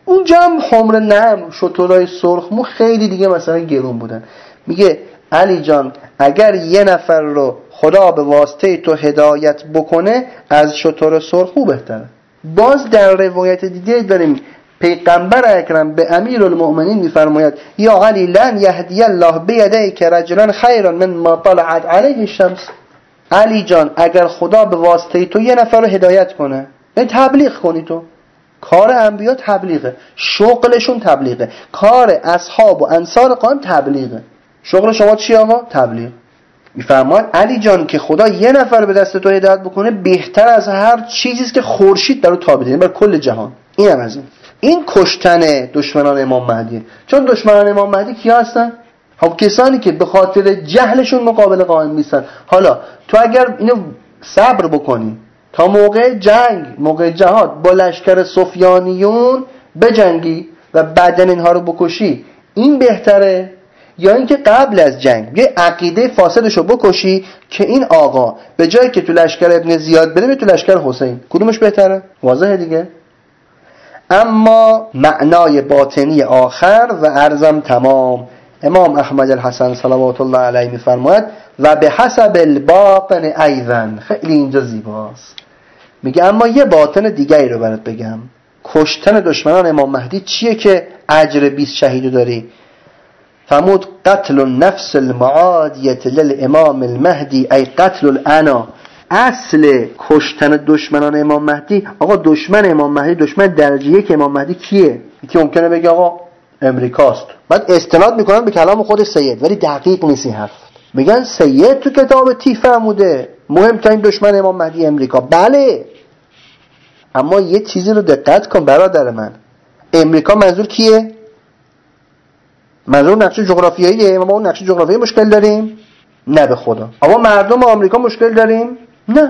اونجا هم حمر نعم شترای سرخمو خیلی دیگه مثلا گرون بودن. میگه علی جان اگر یه نفر رو خدا به واسطه تو هدایت بکنه از شتر سرخمو بهتره. باز در روایت دیگه داریم پیغمبر اکرم به امیرالمؤمنین میفرماید یا علی لن یهدی الله بیدیک رجلا خیرا من ما طلعت علیه الشمس. علی جان اگر خدا به واسطه تو یه نفر رو هدایت کنه، این تبلیغ کنی، تو کار انبیا تبلیغه، شغلشون تبلیغه، کار اصحاب و انصار قوم تبلیغه. شغل شما چی آقا؟ تبلیغ. میفرماید علی جان که خدا یه نفر به دست تو هدایت بکنه بهتر از هر چیزی است که خورشید در رو تابیده بر کل جهان. اینم از این. این کشتن دشمنان امام مهدی. چون دشمنان امام مهدی کیا هستن؟ هم کسانی که به خاطر جهلشون مقابل قائم نیستن. حالا تو اگر اینو صبر بکنی تا موقع جنگ، موقع جهاد با لشکر سفیانیون بجنگی و بعدن اینها رو بکشی، این بهتره یا اینکه قبل از جنگ یه عقیده فاسدشو بکشی که این آقا به جایی که تو لشکر ابن زیاد بره به تو لشکر حسین؟ کدومش بهتره؟ واضحه دیگه. اما معنای باطنی آخر و عرضم تمام. امام احمد الحسن صلوات الله علیه میفرماید و به حسب الباطن ایضا. خیلی اینجا زیباست. میگه اما یه باطن دیگری رو برات بگم. کشتن دشمنان امام مهدی چیه که اجر بیست شهیدو داری؟ فرمود قتل النفس المعادیه للامام المهدی ای قتل الانا. اصل کشتن دشمنان امام مهدی، آقا دشمن امام مهدی، دشمن درجه یک امام مهدی کیه؟ یکی ممکنه بگه آقا امریکاست. بعد استناد میکنن به کلام خود سید، ولی دقیق نیست این حرف. میگن سید تو کتاب تی فرموده مهمترین دشمن امام مهدی امریکا. بله، اما یه چیزی رو دقت کن برادر من. امریکا منظور کیه؟ منظور نقشه جغرافیاییه. ما اون نقشه جغرافیایی مشکل داریم؟ نه به خدا. اما مردم آمریکا مشکل داریم؟ نه.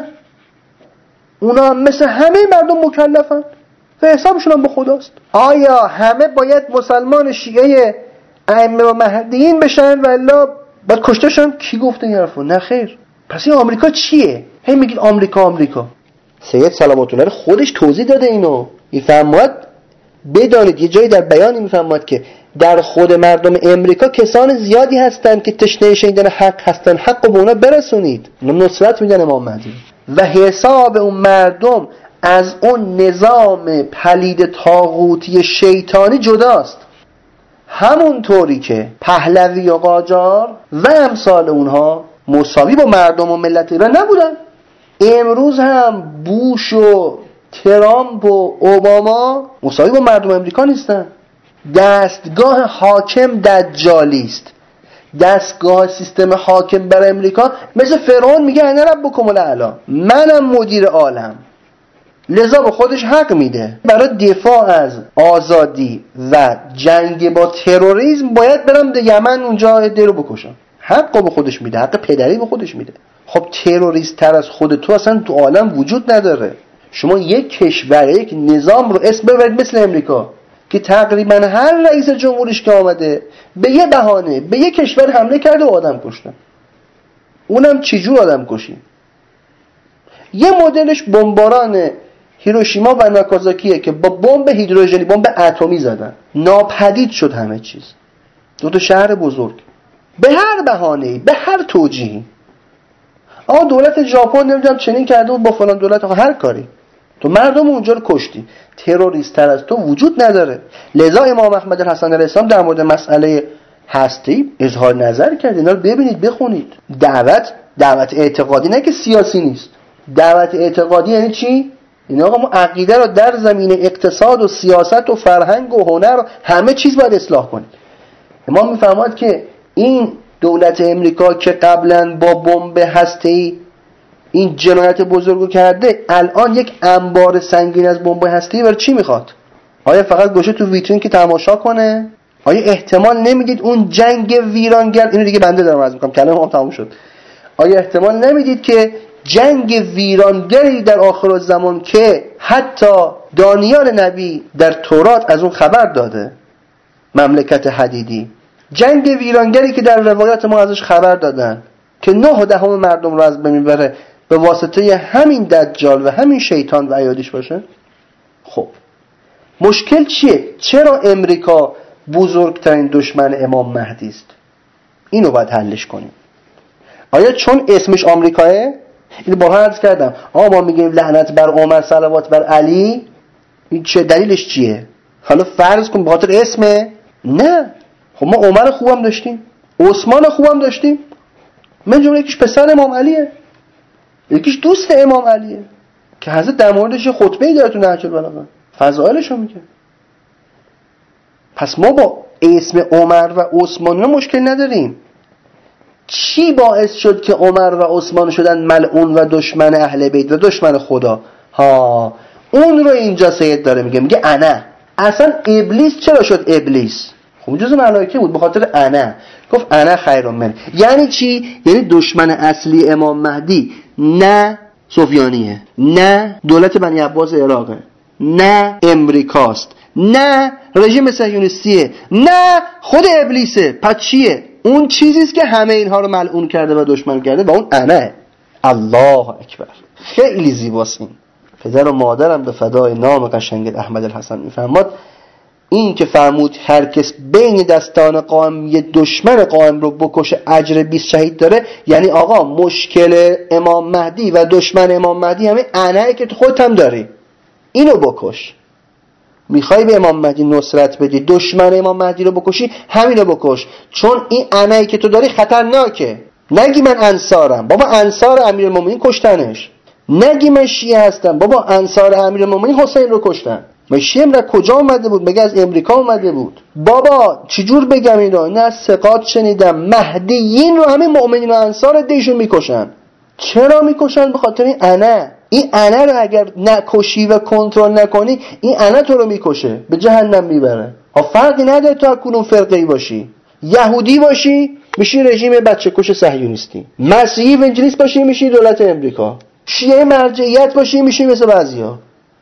اونا مثل همه مردم مکلفن و حسابشون هم به خداست. آیا همه باید مسلمان شیعه ائمه و مهدیین بشن و الا بعد کشتهشون؟ کی گفته این حرفو؟ نه خیر. پس این آمریکا چیه؟ هی میگید آمریکا آمریکا. سید صلوات الله خودش توضیح داده اینو. میفرماید بدانید، یه جایی در بیانی میفرماید که در خود مردم امریکا کسان زیادی هستند که تشنه شنیدن حق هستند، حق رو به اونا برسونید. اونا نصرت میدن امام مهدی و حساب اون مردم از اون نظام پلید طاغوتی شیطانی جداست. همون طوری که پهلوی و قاجار و امثال اونها مساوی با مردم و ملت ایران نبودن، امروز هم بوش و ترامپ و اوباما مساوی با مردم امریکا نیستن. دستگاه حاکم دجالی است. دستگاه سیستم حاکم بر امریکا مثل فرعون میگه انا ربکم الاعلی، منم مدیر عالم. لذا به خودش حق میده. برای دفاع از آزادی و جنگ با تروریسم باید برم به یمن اونجا عده رو بکشم. حق به خودش میده، حق پدری به خودش میده. خب تروریست تر از خود تو اصلا تو عالم وجود نداره. شما یک کشور، یک نظام رو اسم ببرید مثل امریکا که تقریبا هر رئیس جمهوریش که آمده به یه بهانه به یه کشور حمله کرده و آدم کشته. اونم چجور آدم کشی؟ یه مدلش بمباران هیروشیما و ناکازاکیه که با بمب هیدروژنی، بمب اتمی زدن، ناپدید شد همه چیز. دو تا شهر بزرگ به هر بهانه‌ای، به هر توجیهی. آقا دولت ژاپن نمیدونم چنین کرده و با فلان دولت، آقا هر کاری، تو مردم اونجا رو کشتی. تروریست تر از تو وجود نداره. لذا امام احمد الحسن علیه السلام در مورد مسئله هستی اظهار نظر کرد. اینا رو ببینید، بخونید. دعوت دعوت اعتقادی نه که سیاسی نیست. دعوت اعتقادی یعنی چی؟ این آقا ما عقیده رو در زمینه اقتصاد و سیاست و فرهنگ و هنر و همه چیز باید اصلاح کنیم. امام میفرماید که این دولت امریکا که قبلا با بمب هسته‌ای این جنایت بزرگو کرده، الان یک انبار سنگین از بمب هسته‌ای برای چی میخواد؟ آیا فقط گوشه تو ویترین که تماشا کنه؟ آیا احتمال نمیدید اون جنگ ویرانگر، اینو دیگه بنده دارم عرض میکنم کلام تموم شد، آیا احتمال نمیدید که جنگ ویرانگری در آخرالزمان که حتی دانیال نبی در تورات از اون خبر داده، مملکت حدیدی، جنگ ویرانگری که در روایات ما ازش خبر دادن که نه دهم مردم رو از بین ببره به واسطه همین دجال و همین شیطان و عیادیش باشه؟ خب مشکل چیه؟ چرا امریکا بزرگترین دشمن امام مهدی است؟ اینو باید حلش کنیم. آیا چون اسمش آمریکاه؟ اینو بارها عرض کردم. آقا ما میگیم لعنت بر عمر صلوات بر علی، این چه دلیلش چیه؟ حالا فرض کن به خاطر اسمه؟ نه. خب ما عمر خوبم داشتیم، عثمان خوبم داشتیم، من جمله یکیش پسر امام علیه، یکیش دوست امام علیه که حضرت در موردش خطبه‌ای داره تو نهج البلاغه، فضائلش رو میگه. پس ما با اسم عمر و عثمان مشکل نداریم. چی باعث شد که عمر و عثمان شدن ملعون و دشمن اهل بیت و دشمن خدا؟ ها، اون رو اینجا سید داره میگه. میگه انا. اصلا ابلیس چرا شد ابلیس؟ خب جزء ملائکه بود، به خاطر انا. گفت انا خیر من. یعنی چی؟ یعنی دشمن اصلی امام مهدی نه سفیانیه، نه دولت بنی عباس عراقه، نه امریکاست، نه رژیم صهیونیستیه، نه خود ابلیسه. پس چیه؟ اون چیزیست که همه اینها رو ملعون کرده و دشمن کرده و اون انه. الله اکبر. خیلی زیباست این. پدر و مادرم به فدای نام قشنگ احمد الحسن میفرماد این که فرمود هر کس بین دستان قائم یه دشمن قائم رو بکشه اجر بیست شهید داره، یعنی آقا مشکل امام مهدی و دشمن امام مهدی همه انه که تو خودت هم داری، اینو بکش. میخوای به امام مهدی نصرت بدی، دشمن امام مهدی رو بکشی، همینو بکش، چون این انایی که تو داری خطرناکه. نگی من انصارم، بابا انصار امیرالمومنین کشتنش. نگی من شیعه هستم، بابا انصار امیرالمومنین حسین رو کشتن. من شیعه را کجا اومده بود؟ مگه از امریکا اومده بود؟ بابا چجور بگم اینا؟ نه از ثقات شنیدم مهدیین رو همه مؤمنین و انصار دیشون میکشن. چرا میکشن؟ به خاطر این انا. این انا رو اگر نکشی و کنترل نکنی، این انا تو رو میکشه، به جهنم میبره. ها فرقی نداره تو از کدوم فرقه‌ای باشی. یهودی باشی میشی رژیم بچه کش صهیونیستی، مسیحی و انجیلیست باشی میشی دولت امریکا، شیعه مرجعیت باشی میشی مثل بعضیا،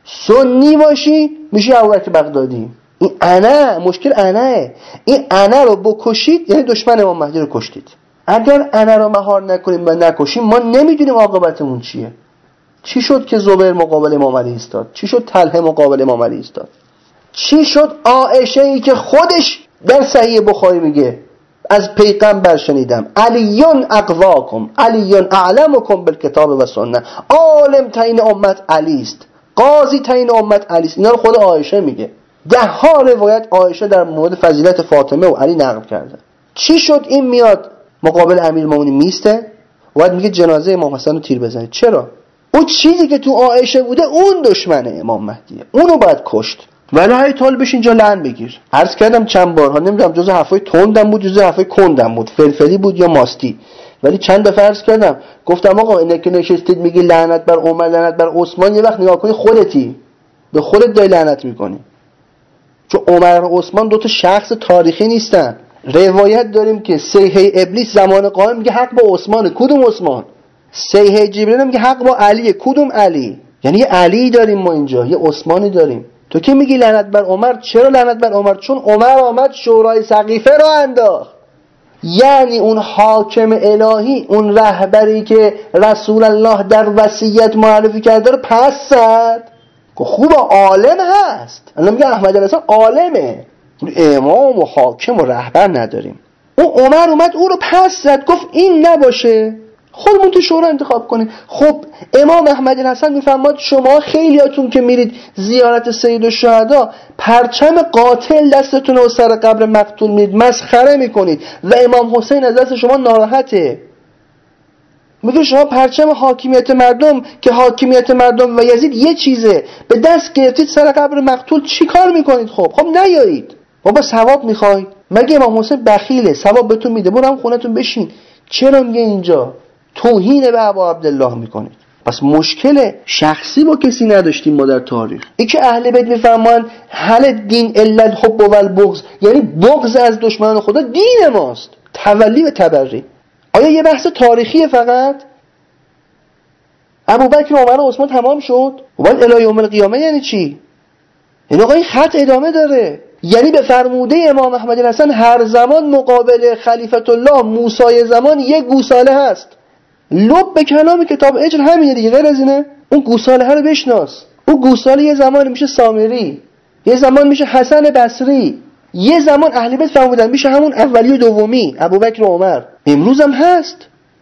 سنی باشی میشی ابوبکر بغدادی. این انا، مشکل اناه. این انا رو بکشید یعنی دشمن امام مهدی رو کشتید. اگر انا رو مهار نکنیم و نکشیم، ما نمیدونیم عاقبتمون چیه. چی شد که زبیر مقابل امام علی ایستاد؟ چی شد طلحه مقابل امام علی ایستاد؟ چی شد عایشه ای که خودش در صحیح بخاری میگه از پیغمبر شنیدم علیون اقواکم علیون اعلمکم بالکتاب و سنت، عالم ترین امت علی است، قاضی ترین امت علی است. اینا رو خود عایشه میگه. ده ها روایت عایشه در مورد فضیلت فاطمه و علی نقل کرده. چی شد این میاد مقابل امیرالمومنین میسته و بعد میگه جنازه امام حسن رو تیر بزنید؟ چرا؟ اون چیزی که تو عایشه بوده اون دشمن امام مهدیه، اونو باید کشت. ولی های طالب بش اینجا لعن بگیر. عرض کردم چند بارها، نمیدونم جزء حرفای تندم بود جزء حرفای کندم بود، فلفلی بود یا ماستی، ولی چند دفعه عرض کردم گفتم آقا اینه که نشستید میگی لعنت بر عمر لعنت بر عثمان، یه وقت نگاه کنی خودتی به خودت دای لعنت میکنی. چون عمر و عثمان دو تا شخص تاریخی نیستن. روایت داریم که سیحه ابلیس زمان قائم میگه حق با عثمانه. کدوم عثمان؟ سیحه جبرئیل میگه حق با علیه. کدوم علی؟ یعنی یه علی داریم ما اینجا، یه عثمانی داریم. تو که میگی لعنت بر عمر، چرا لعنت بر عمر؟ چون عمر آمد شورای سقیفه را انداخت. یعنی اون حاکم الهی، اون رهبری که رسول الله در وصیت معرفی کرده رو پس زد. خوب عالم هست، الان میگه احمد رضا عالمه، امام و حاکم و رهبر نداریم. اون عمر اومد اون رو پس زد، گفت این نباشه، خودمون تو شورا انتخاب کنیم. خب امام احمد الحسن میفرماد شما خیلیاتون که میرید زیارت سید الشهدا پرچم قاتل دستتون رو سر قبر مقتول میرید مسخره میکنید و امام حسین از دست شما ناراحته. میگه شما پرچم حاکمیت مردم که حاکمیت مردم و یزید یه چیزه به دست گرفتید سر قبر مقتول، چی کار میکنید؟ خب خب نیایید بابا، ثواب میخواید؟ مگه امام حسین بخیله ثواب بهتون میده؟ برو هم خونتون بشین. چرا میگه اینجا توهین به ابا عبدالله میکنید؟ پس مشکل شخصی با کسی نداشتیم ما در تاریخ. این که اهل بیت میفرمان هل دین الا الحب و البغض، یعنی بغض از دشمنان خدا دین ماست، تولی و تبری. آیا یه بحث تاریخیه فقط؟ ابوبکر و عمر و عثمان تمام شد؟ و بعد الی یوم القیامه یعنی چی؟ این آقا این خط ادامه داره. یعنی به فرموده امام احمد الحسن هر زمان مقابل خلیفت الله موسی زمان یک گوساله هست. لب به کلام کتاب اجل همینه دیگه، غیر از اینه. اون گوساله ها رو بشناس. اون گوساله یه زمانی میشه سامری، یه زمان میشه حسن بصری، یه زمان اهل بیت فرمودن میشه همون اولی و دومی ابوبکر و عمر. امروز هم هست.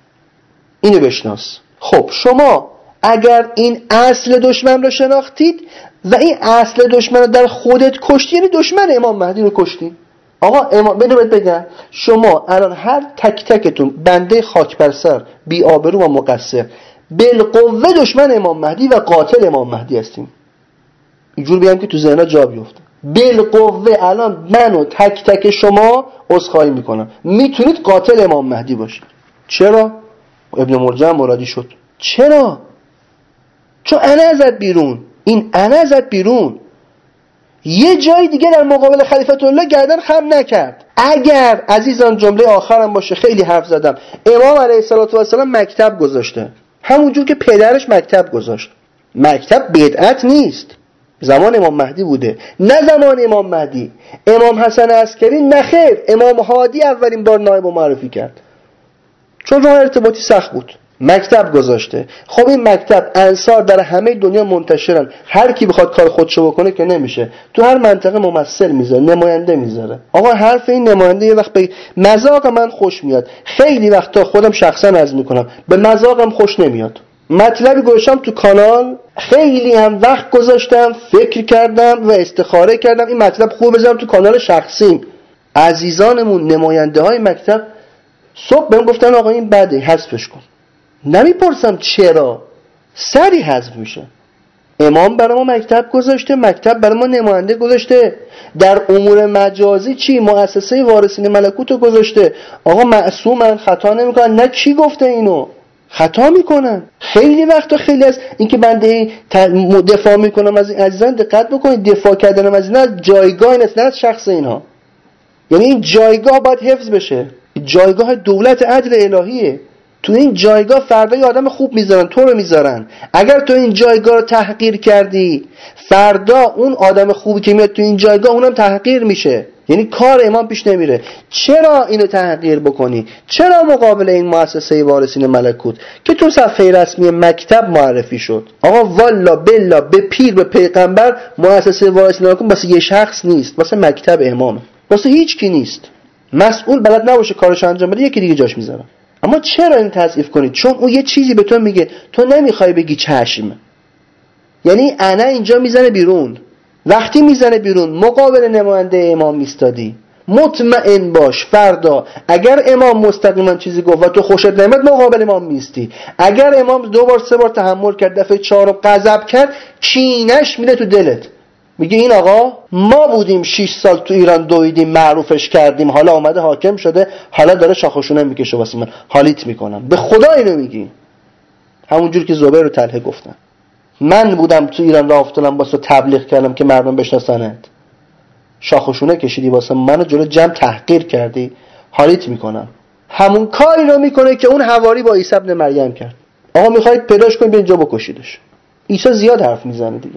اینو بشناس. خب شما اگر این اصل دشمن رو شناختید و این اصل دشمن رو در خودت کشتی، یعنی دشمن امام مهدی رو کشتی. آقا امام بدو بهت بگم، شما الان هر تک تکتون بنده خاک بر سر، بی آبرو و مقصر، بالقوه دشمن امام مهدی و قاتل امام مهدی هستیم. اینجور بگم که تو ذهنت جا بیفته. بالقوه الان من و تک تک شما عذرخواهی میکنم، میتونید قاتل امام مهدی باشید. چرا؟ ابن مرجع مرادی شد. چرا؟ چون انا زد بیرون. این انا زد بیرون. یه جای دیگه در مقابل خلیفت الله گردن خم نکرد. اگر عزیزان جمله آخرم باشه، خیلی حرف زدم، امام علیه السلام مکتب گذاشته، همونجور که پدرش مکتب گذاشت. مکتب بدعت نیست، زمان امام مهدی بوده، نه زمان امام مهدی. امام حسن عسکری نخیر، امام هادی اولین بار نایب معرفی کرد، چون راه ارتباطی سخت بود. مکتب گذاشته. خب این مکتب انصار در همه دنیا منتشرن، هر کی بخواد کار خودشو بکنه که نمیشه، تو هر منطقه ممثل میذاره، نماینده میذاره. آقا حرف این نماینده یه وقت به مذاق من خوش میاد، خیلی وقتا خودم شخصا عرض میکنم به مذاقم خوش نمیاد. مطلبی گذاشتم تو کانال، خیلی هم وقت گذاشتم، فکر کردم و استخاره کردم این مطلب خوب بذارم تو کانال شخصیم. عزیزانمون نماینده های مکتب صبح بهم گفتن آقا این بده، حذفش کن. نمیپرسم چرا، سری حذف میشه. امام برای ما مکتب گذاشته، مکتب برای ما نماینده گذاشته. در امور مجازی چی؟ مؤسسه وارثین ملکوت رو گذاشته. آقا معصومن، خطا نمیکنن. نه کی گفته اینو؟ خطا میکنن. خیلی وقتا خیلی از اینکه بنده دفاع میکنم از این عزیزان، دقت بکنید، دفاع کردنم از این از جایگاه نیست، نه از شخص اینها. یعنی این جایگاه باید حفظ بشه. جایگاه دولت عدل الهیه. تو این جایگاه فردا یه آدم خوب میذارن، تو رو میذارن. اگر تو این جایگاه رو تحقیر کردی، فردا اون آدم خوبی که میاد تو این جایگاه اونم تحقیر میشه. یعنی کار امام پیش نمیره. چرا اینو تحقیر بکنی؟ چرا مقابل این مؤسسه وارثین ملکوت که تو صفحه رسمی مکتب معرفی شد؟ آقا والا بلا به پیر به پیغمبر مؤسسه وارثین ملکوت واسه یه شخص نیست، واسه مکتب امامه، واسه هیچ کی نیست. مسئول بلد نباشه کارش انجام بده، یکی دیگه جاش میذاره. اما چرا این تضعیف کنید؟ چون اون یه چیزی به تو میگه، تو نمیخوای بگی چشم. یعنی انا اینجا میزنه بیرون. وقتی میزنه بیرون مقابل نماینده امام میستادی، مطمئن باش فردا اگر امام مستقیما چیزی گفت و تو خوشت نمیاد مقابل امام میستی. اگر امام دو بار سه بار تحمل کرد، دفعه چهارم غضب کرد، کینش میره تو دلت، میگه این آقا ما بودیم شش سال تو ایران دویدیم، معروفش کردیم، حالا آمده حاکم شده، حالا داره شاخشونه میکشه واسه من، حالیت میکنم. به خدا اینو میگی. همونجور که زبیر و طلحه گفتن، من بودم تو ایران راه افتادم واسه تبلیغ کردم که مردم بشناسنت، شاخشونه کشیدی واسه منو، جلو جمع تحقیر کردی، حالیت میکنم. همون کاری رو میکنه که اون حواری با عیسی ابن مریم کرد. آقا میخواید پیداش کنید به اینجا بکشیدش. عیسی زیاد حرف میزنه دیگه.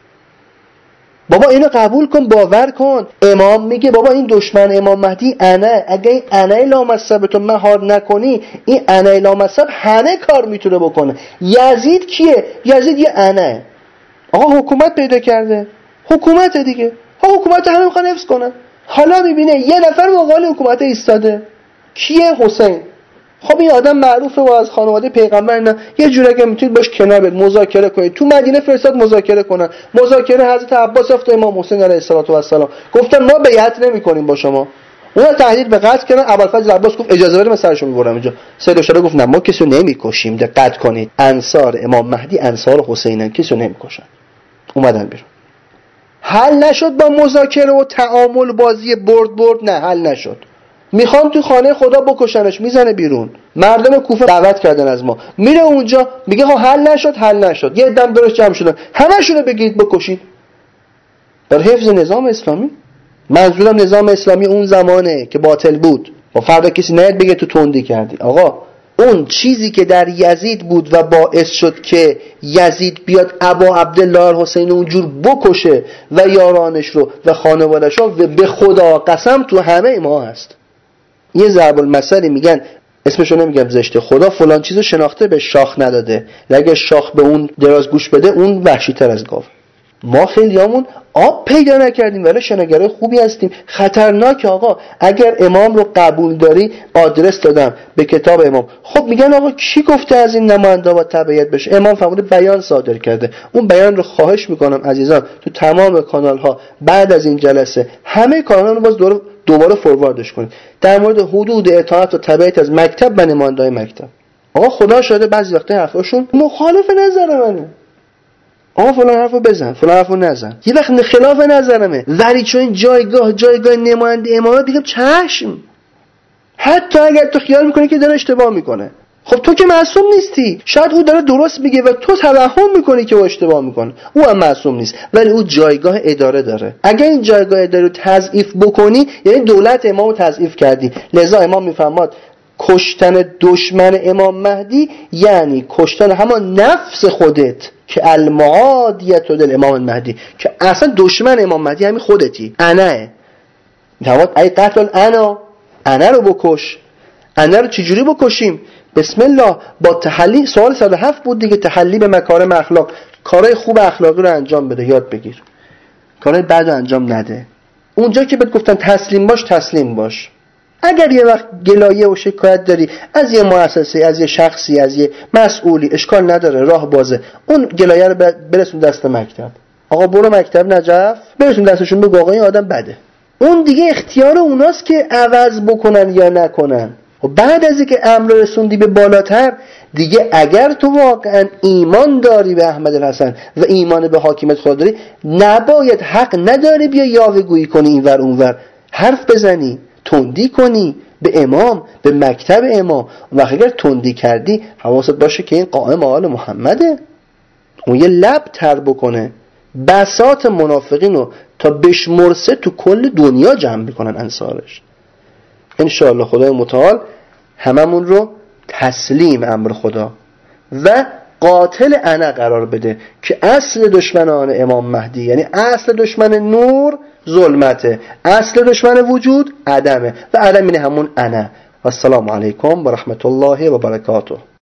بابا اینو قبول کن، باور کن. امام میگه بابا این دشمن امام مهدی انه، اگه این انه لامصب تو مهار نکنی، این انه لامصب همه کار میتونه بکنه. یزید کیه؟ یزید یه انه. آقا حکومت پیدا کرده، حکومت دیگه، ها حکومت همه میخوان حفظ کنن. حالا میبینه یه نفر مقابل حکومت ایستاده، کیه؟ حسین. خب این آدم معروفه و از خانواده پیغمبر، نه یه جوری اگه میتونید باش کنار برید، مذاکره کنید. تو مدینه فرستاد مذاکره کنن. مذاکره حضرت عباس رفت امام حسین علیه السلام، گفتن ما بیعت نمی‌کنیم با شما. اونا تهدید به قتل کردن. ابوالفضل عباس گفت اجازه بدید من سرشو میبرم اینجا. سید اشاره گفت نه ما کسی رو نمیکشیم، دقت کنید، انصار امام مهدی انصار حسینن، کسی رو نمیکشن. اومدن بیرون. حل نشد با مذاکره و تعامل، بازی برد برد، نه حل نشد. میخوام تو خانه خدا بکشنش، میزنه بیرون. مردم کوفه دعوت کردن از ما، میره اونجا میگه ها حل نشد، حل نشد. یه دم درست جمع شدن، همشونو بگید بکشید. در حفظ نظام اسلامی. منظورم نظام اسلامی اون زمانه که باطل بود. و فردا کسی نیاد بگه تو تندی کردی. آقا اون چیزی که در یزید بود و باعث شد که یزید بیاد ابا عبدالله الحسین اونجور بکشه و یارانش رو و خانواده‌اش رو، و به خدا قسم تو همه ما هست. یه ضرب المثلی میگن، اسمشو نمیگم زشته، خدا فلان چیزو شناخته به شاخ نداده، اگه شاخ به اون دراز گوش بده اون وحشی‌تر از گاو. ما خیلیامون آب پیدا نکردیم ولی شناگرای خوبی هستیم. خطرناک آقا. اگر امام رو قبول داری آدرس دادم به کتاب امام. خب میگن آقا کی گفته از این نماینده با تبعیت بشه؟ امام فرموده بیان صادر کرده. اون بیان رو خواهش میکنم عزیزان تو تمام کانال ها بعد از این جلسه همه کانال رو باز دوباره دوباره فورواردش کنید در مورد حدود اطاعت و تبعیت از مکتب و نماینده‌های مکتب. آقا خدا شاهده بعضی وقتا حرفاشون مخالف نظر منه. آقا فلان حرفو بزن، فلان حرفو نزن. یه وقت خلاف نظرمه ولی چون این جایگاه جایگاه نماینده امامه دیگه چشم. حتی اگر تو خیال میکنی که داره اشتباه میکنه، خب تو که معصوم نیستی. شاید او داره درست میگه و تو توهم میکنی که او اشتباه میکنه. او هم معصوم نیست ولی او جایگاه اداره داره. اگر این جایگاه اداره رو تضعیف بکنی یعنی دولت امامو تضعیف کردی. لذا امام میفرماد کشتن دشمن امام مهدی یعنی کشتن همان نفس خودت که المعادیت دل امام مهدی، که اصلا دشمن امام مهدی همین خودتی. انه نواد ای قتل انا انا رو بکش. انا رو چجوری بکشیم؟ بسم الله. با تحلی. سوال صد و هفت بود دیگه. تحلی به مکارم اخلاق. کارهای خوب اخلاقی رو انجام بده، یاد بگیر. کارهای بد رو انجام نده. اونجا که بهت گفتن تسلیم باش تسلیم باش. اگر یه وقت گلایه و شکایت داری از یه مؤسسه، از یه شخصی، از یه مسئولی، اشکال نداره، راه بازه. اون گلایه رو برسون دست مکتب. آقا برو مکتب نجف برسون دستشون، بگو آقا این آدم بده. اون دیگه اختیار اوناست که عوض بکنن یا نکنن. و بعد از اینکه امر رسوندی به بالاتر دیگه، اگر تو واقعا ایمان داری به احمد الحسن و ایمان به حاکمیت خدا داری، نباید، حق نداری بیا یاوه‌گویی کنی اینور اونور، حرف بزنی، تندی کنی به امام، به مکتب امام. و اگر تندی کردی حواست باشه که این قائم آل محمده. اون یه لب تر بکنه بساط منافقین رو تا بشمرسه تو کل دنیا جمع بکنن انصارش. انشاءالله خدای متعال هممون رو تسلیم امر خدا و قاتل انا قرار بده که اصل دشمنان امام مهدی، یعنی اصل دشمن نور ظلمته، اصل دشمن وجود عدمه و عدم اینه همون انا. و السلام علیکم و رحمت الله و برکاته.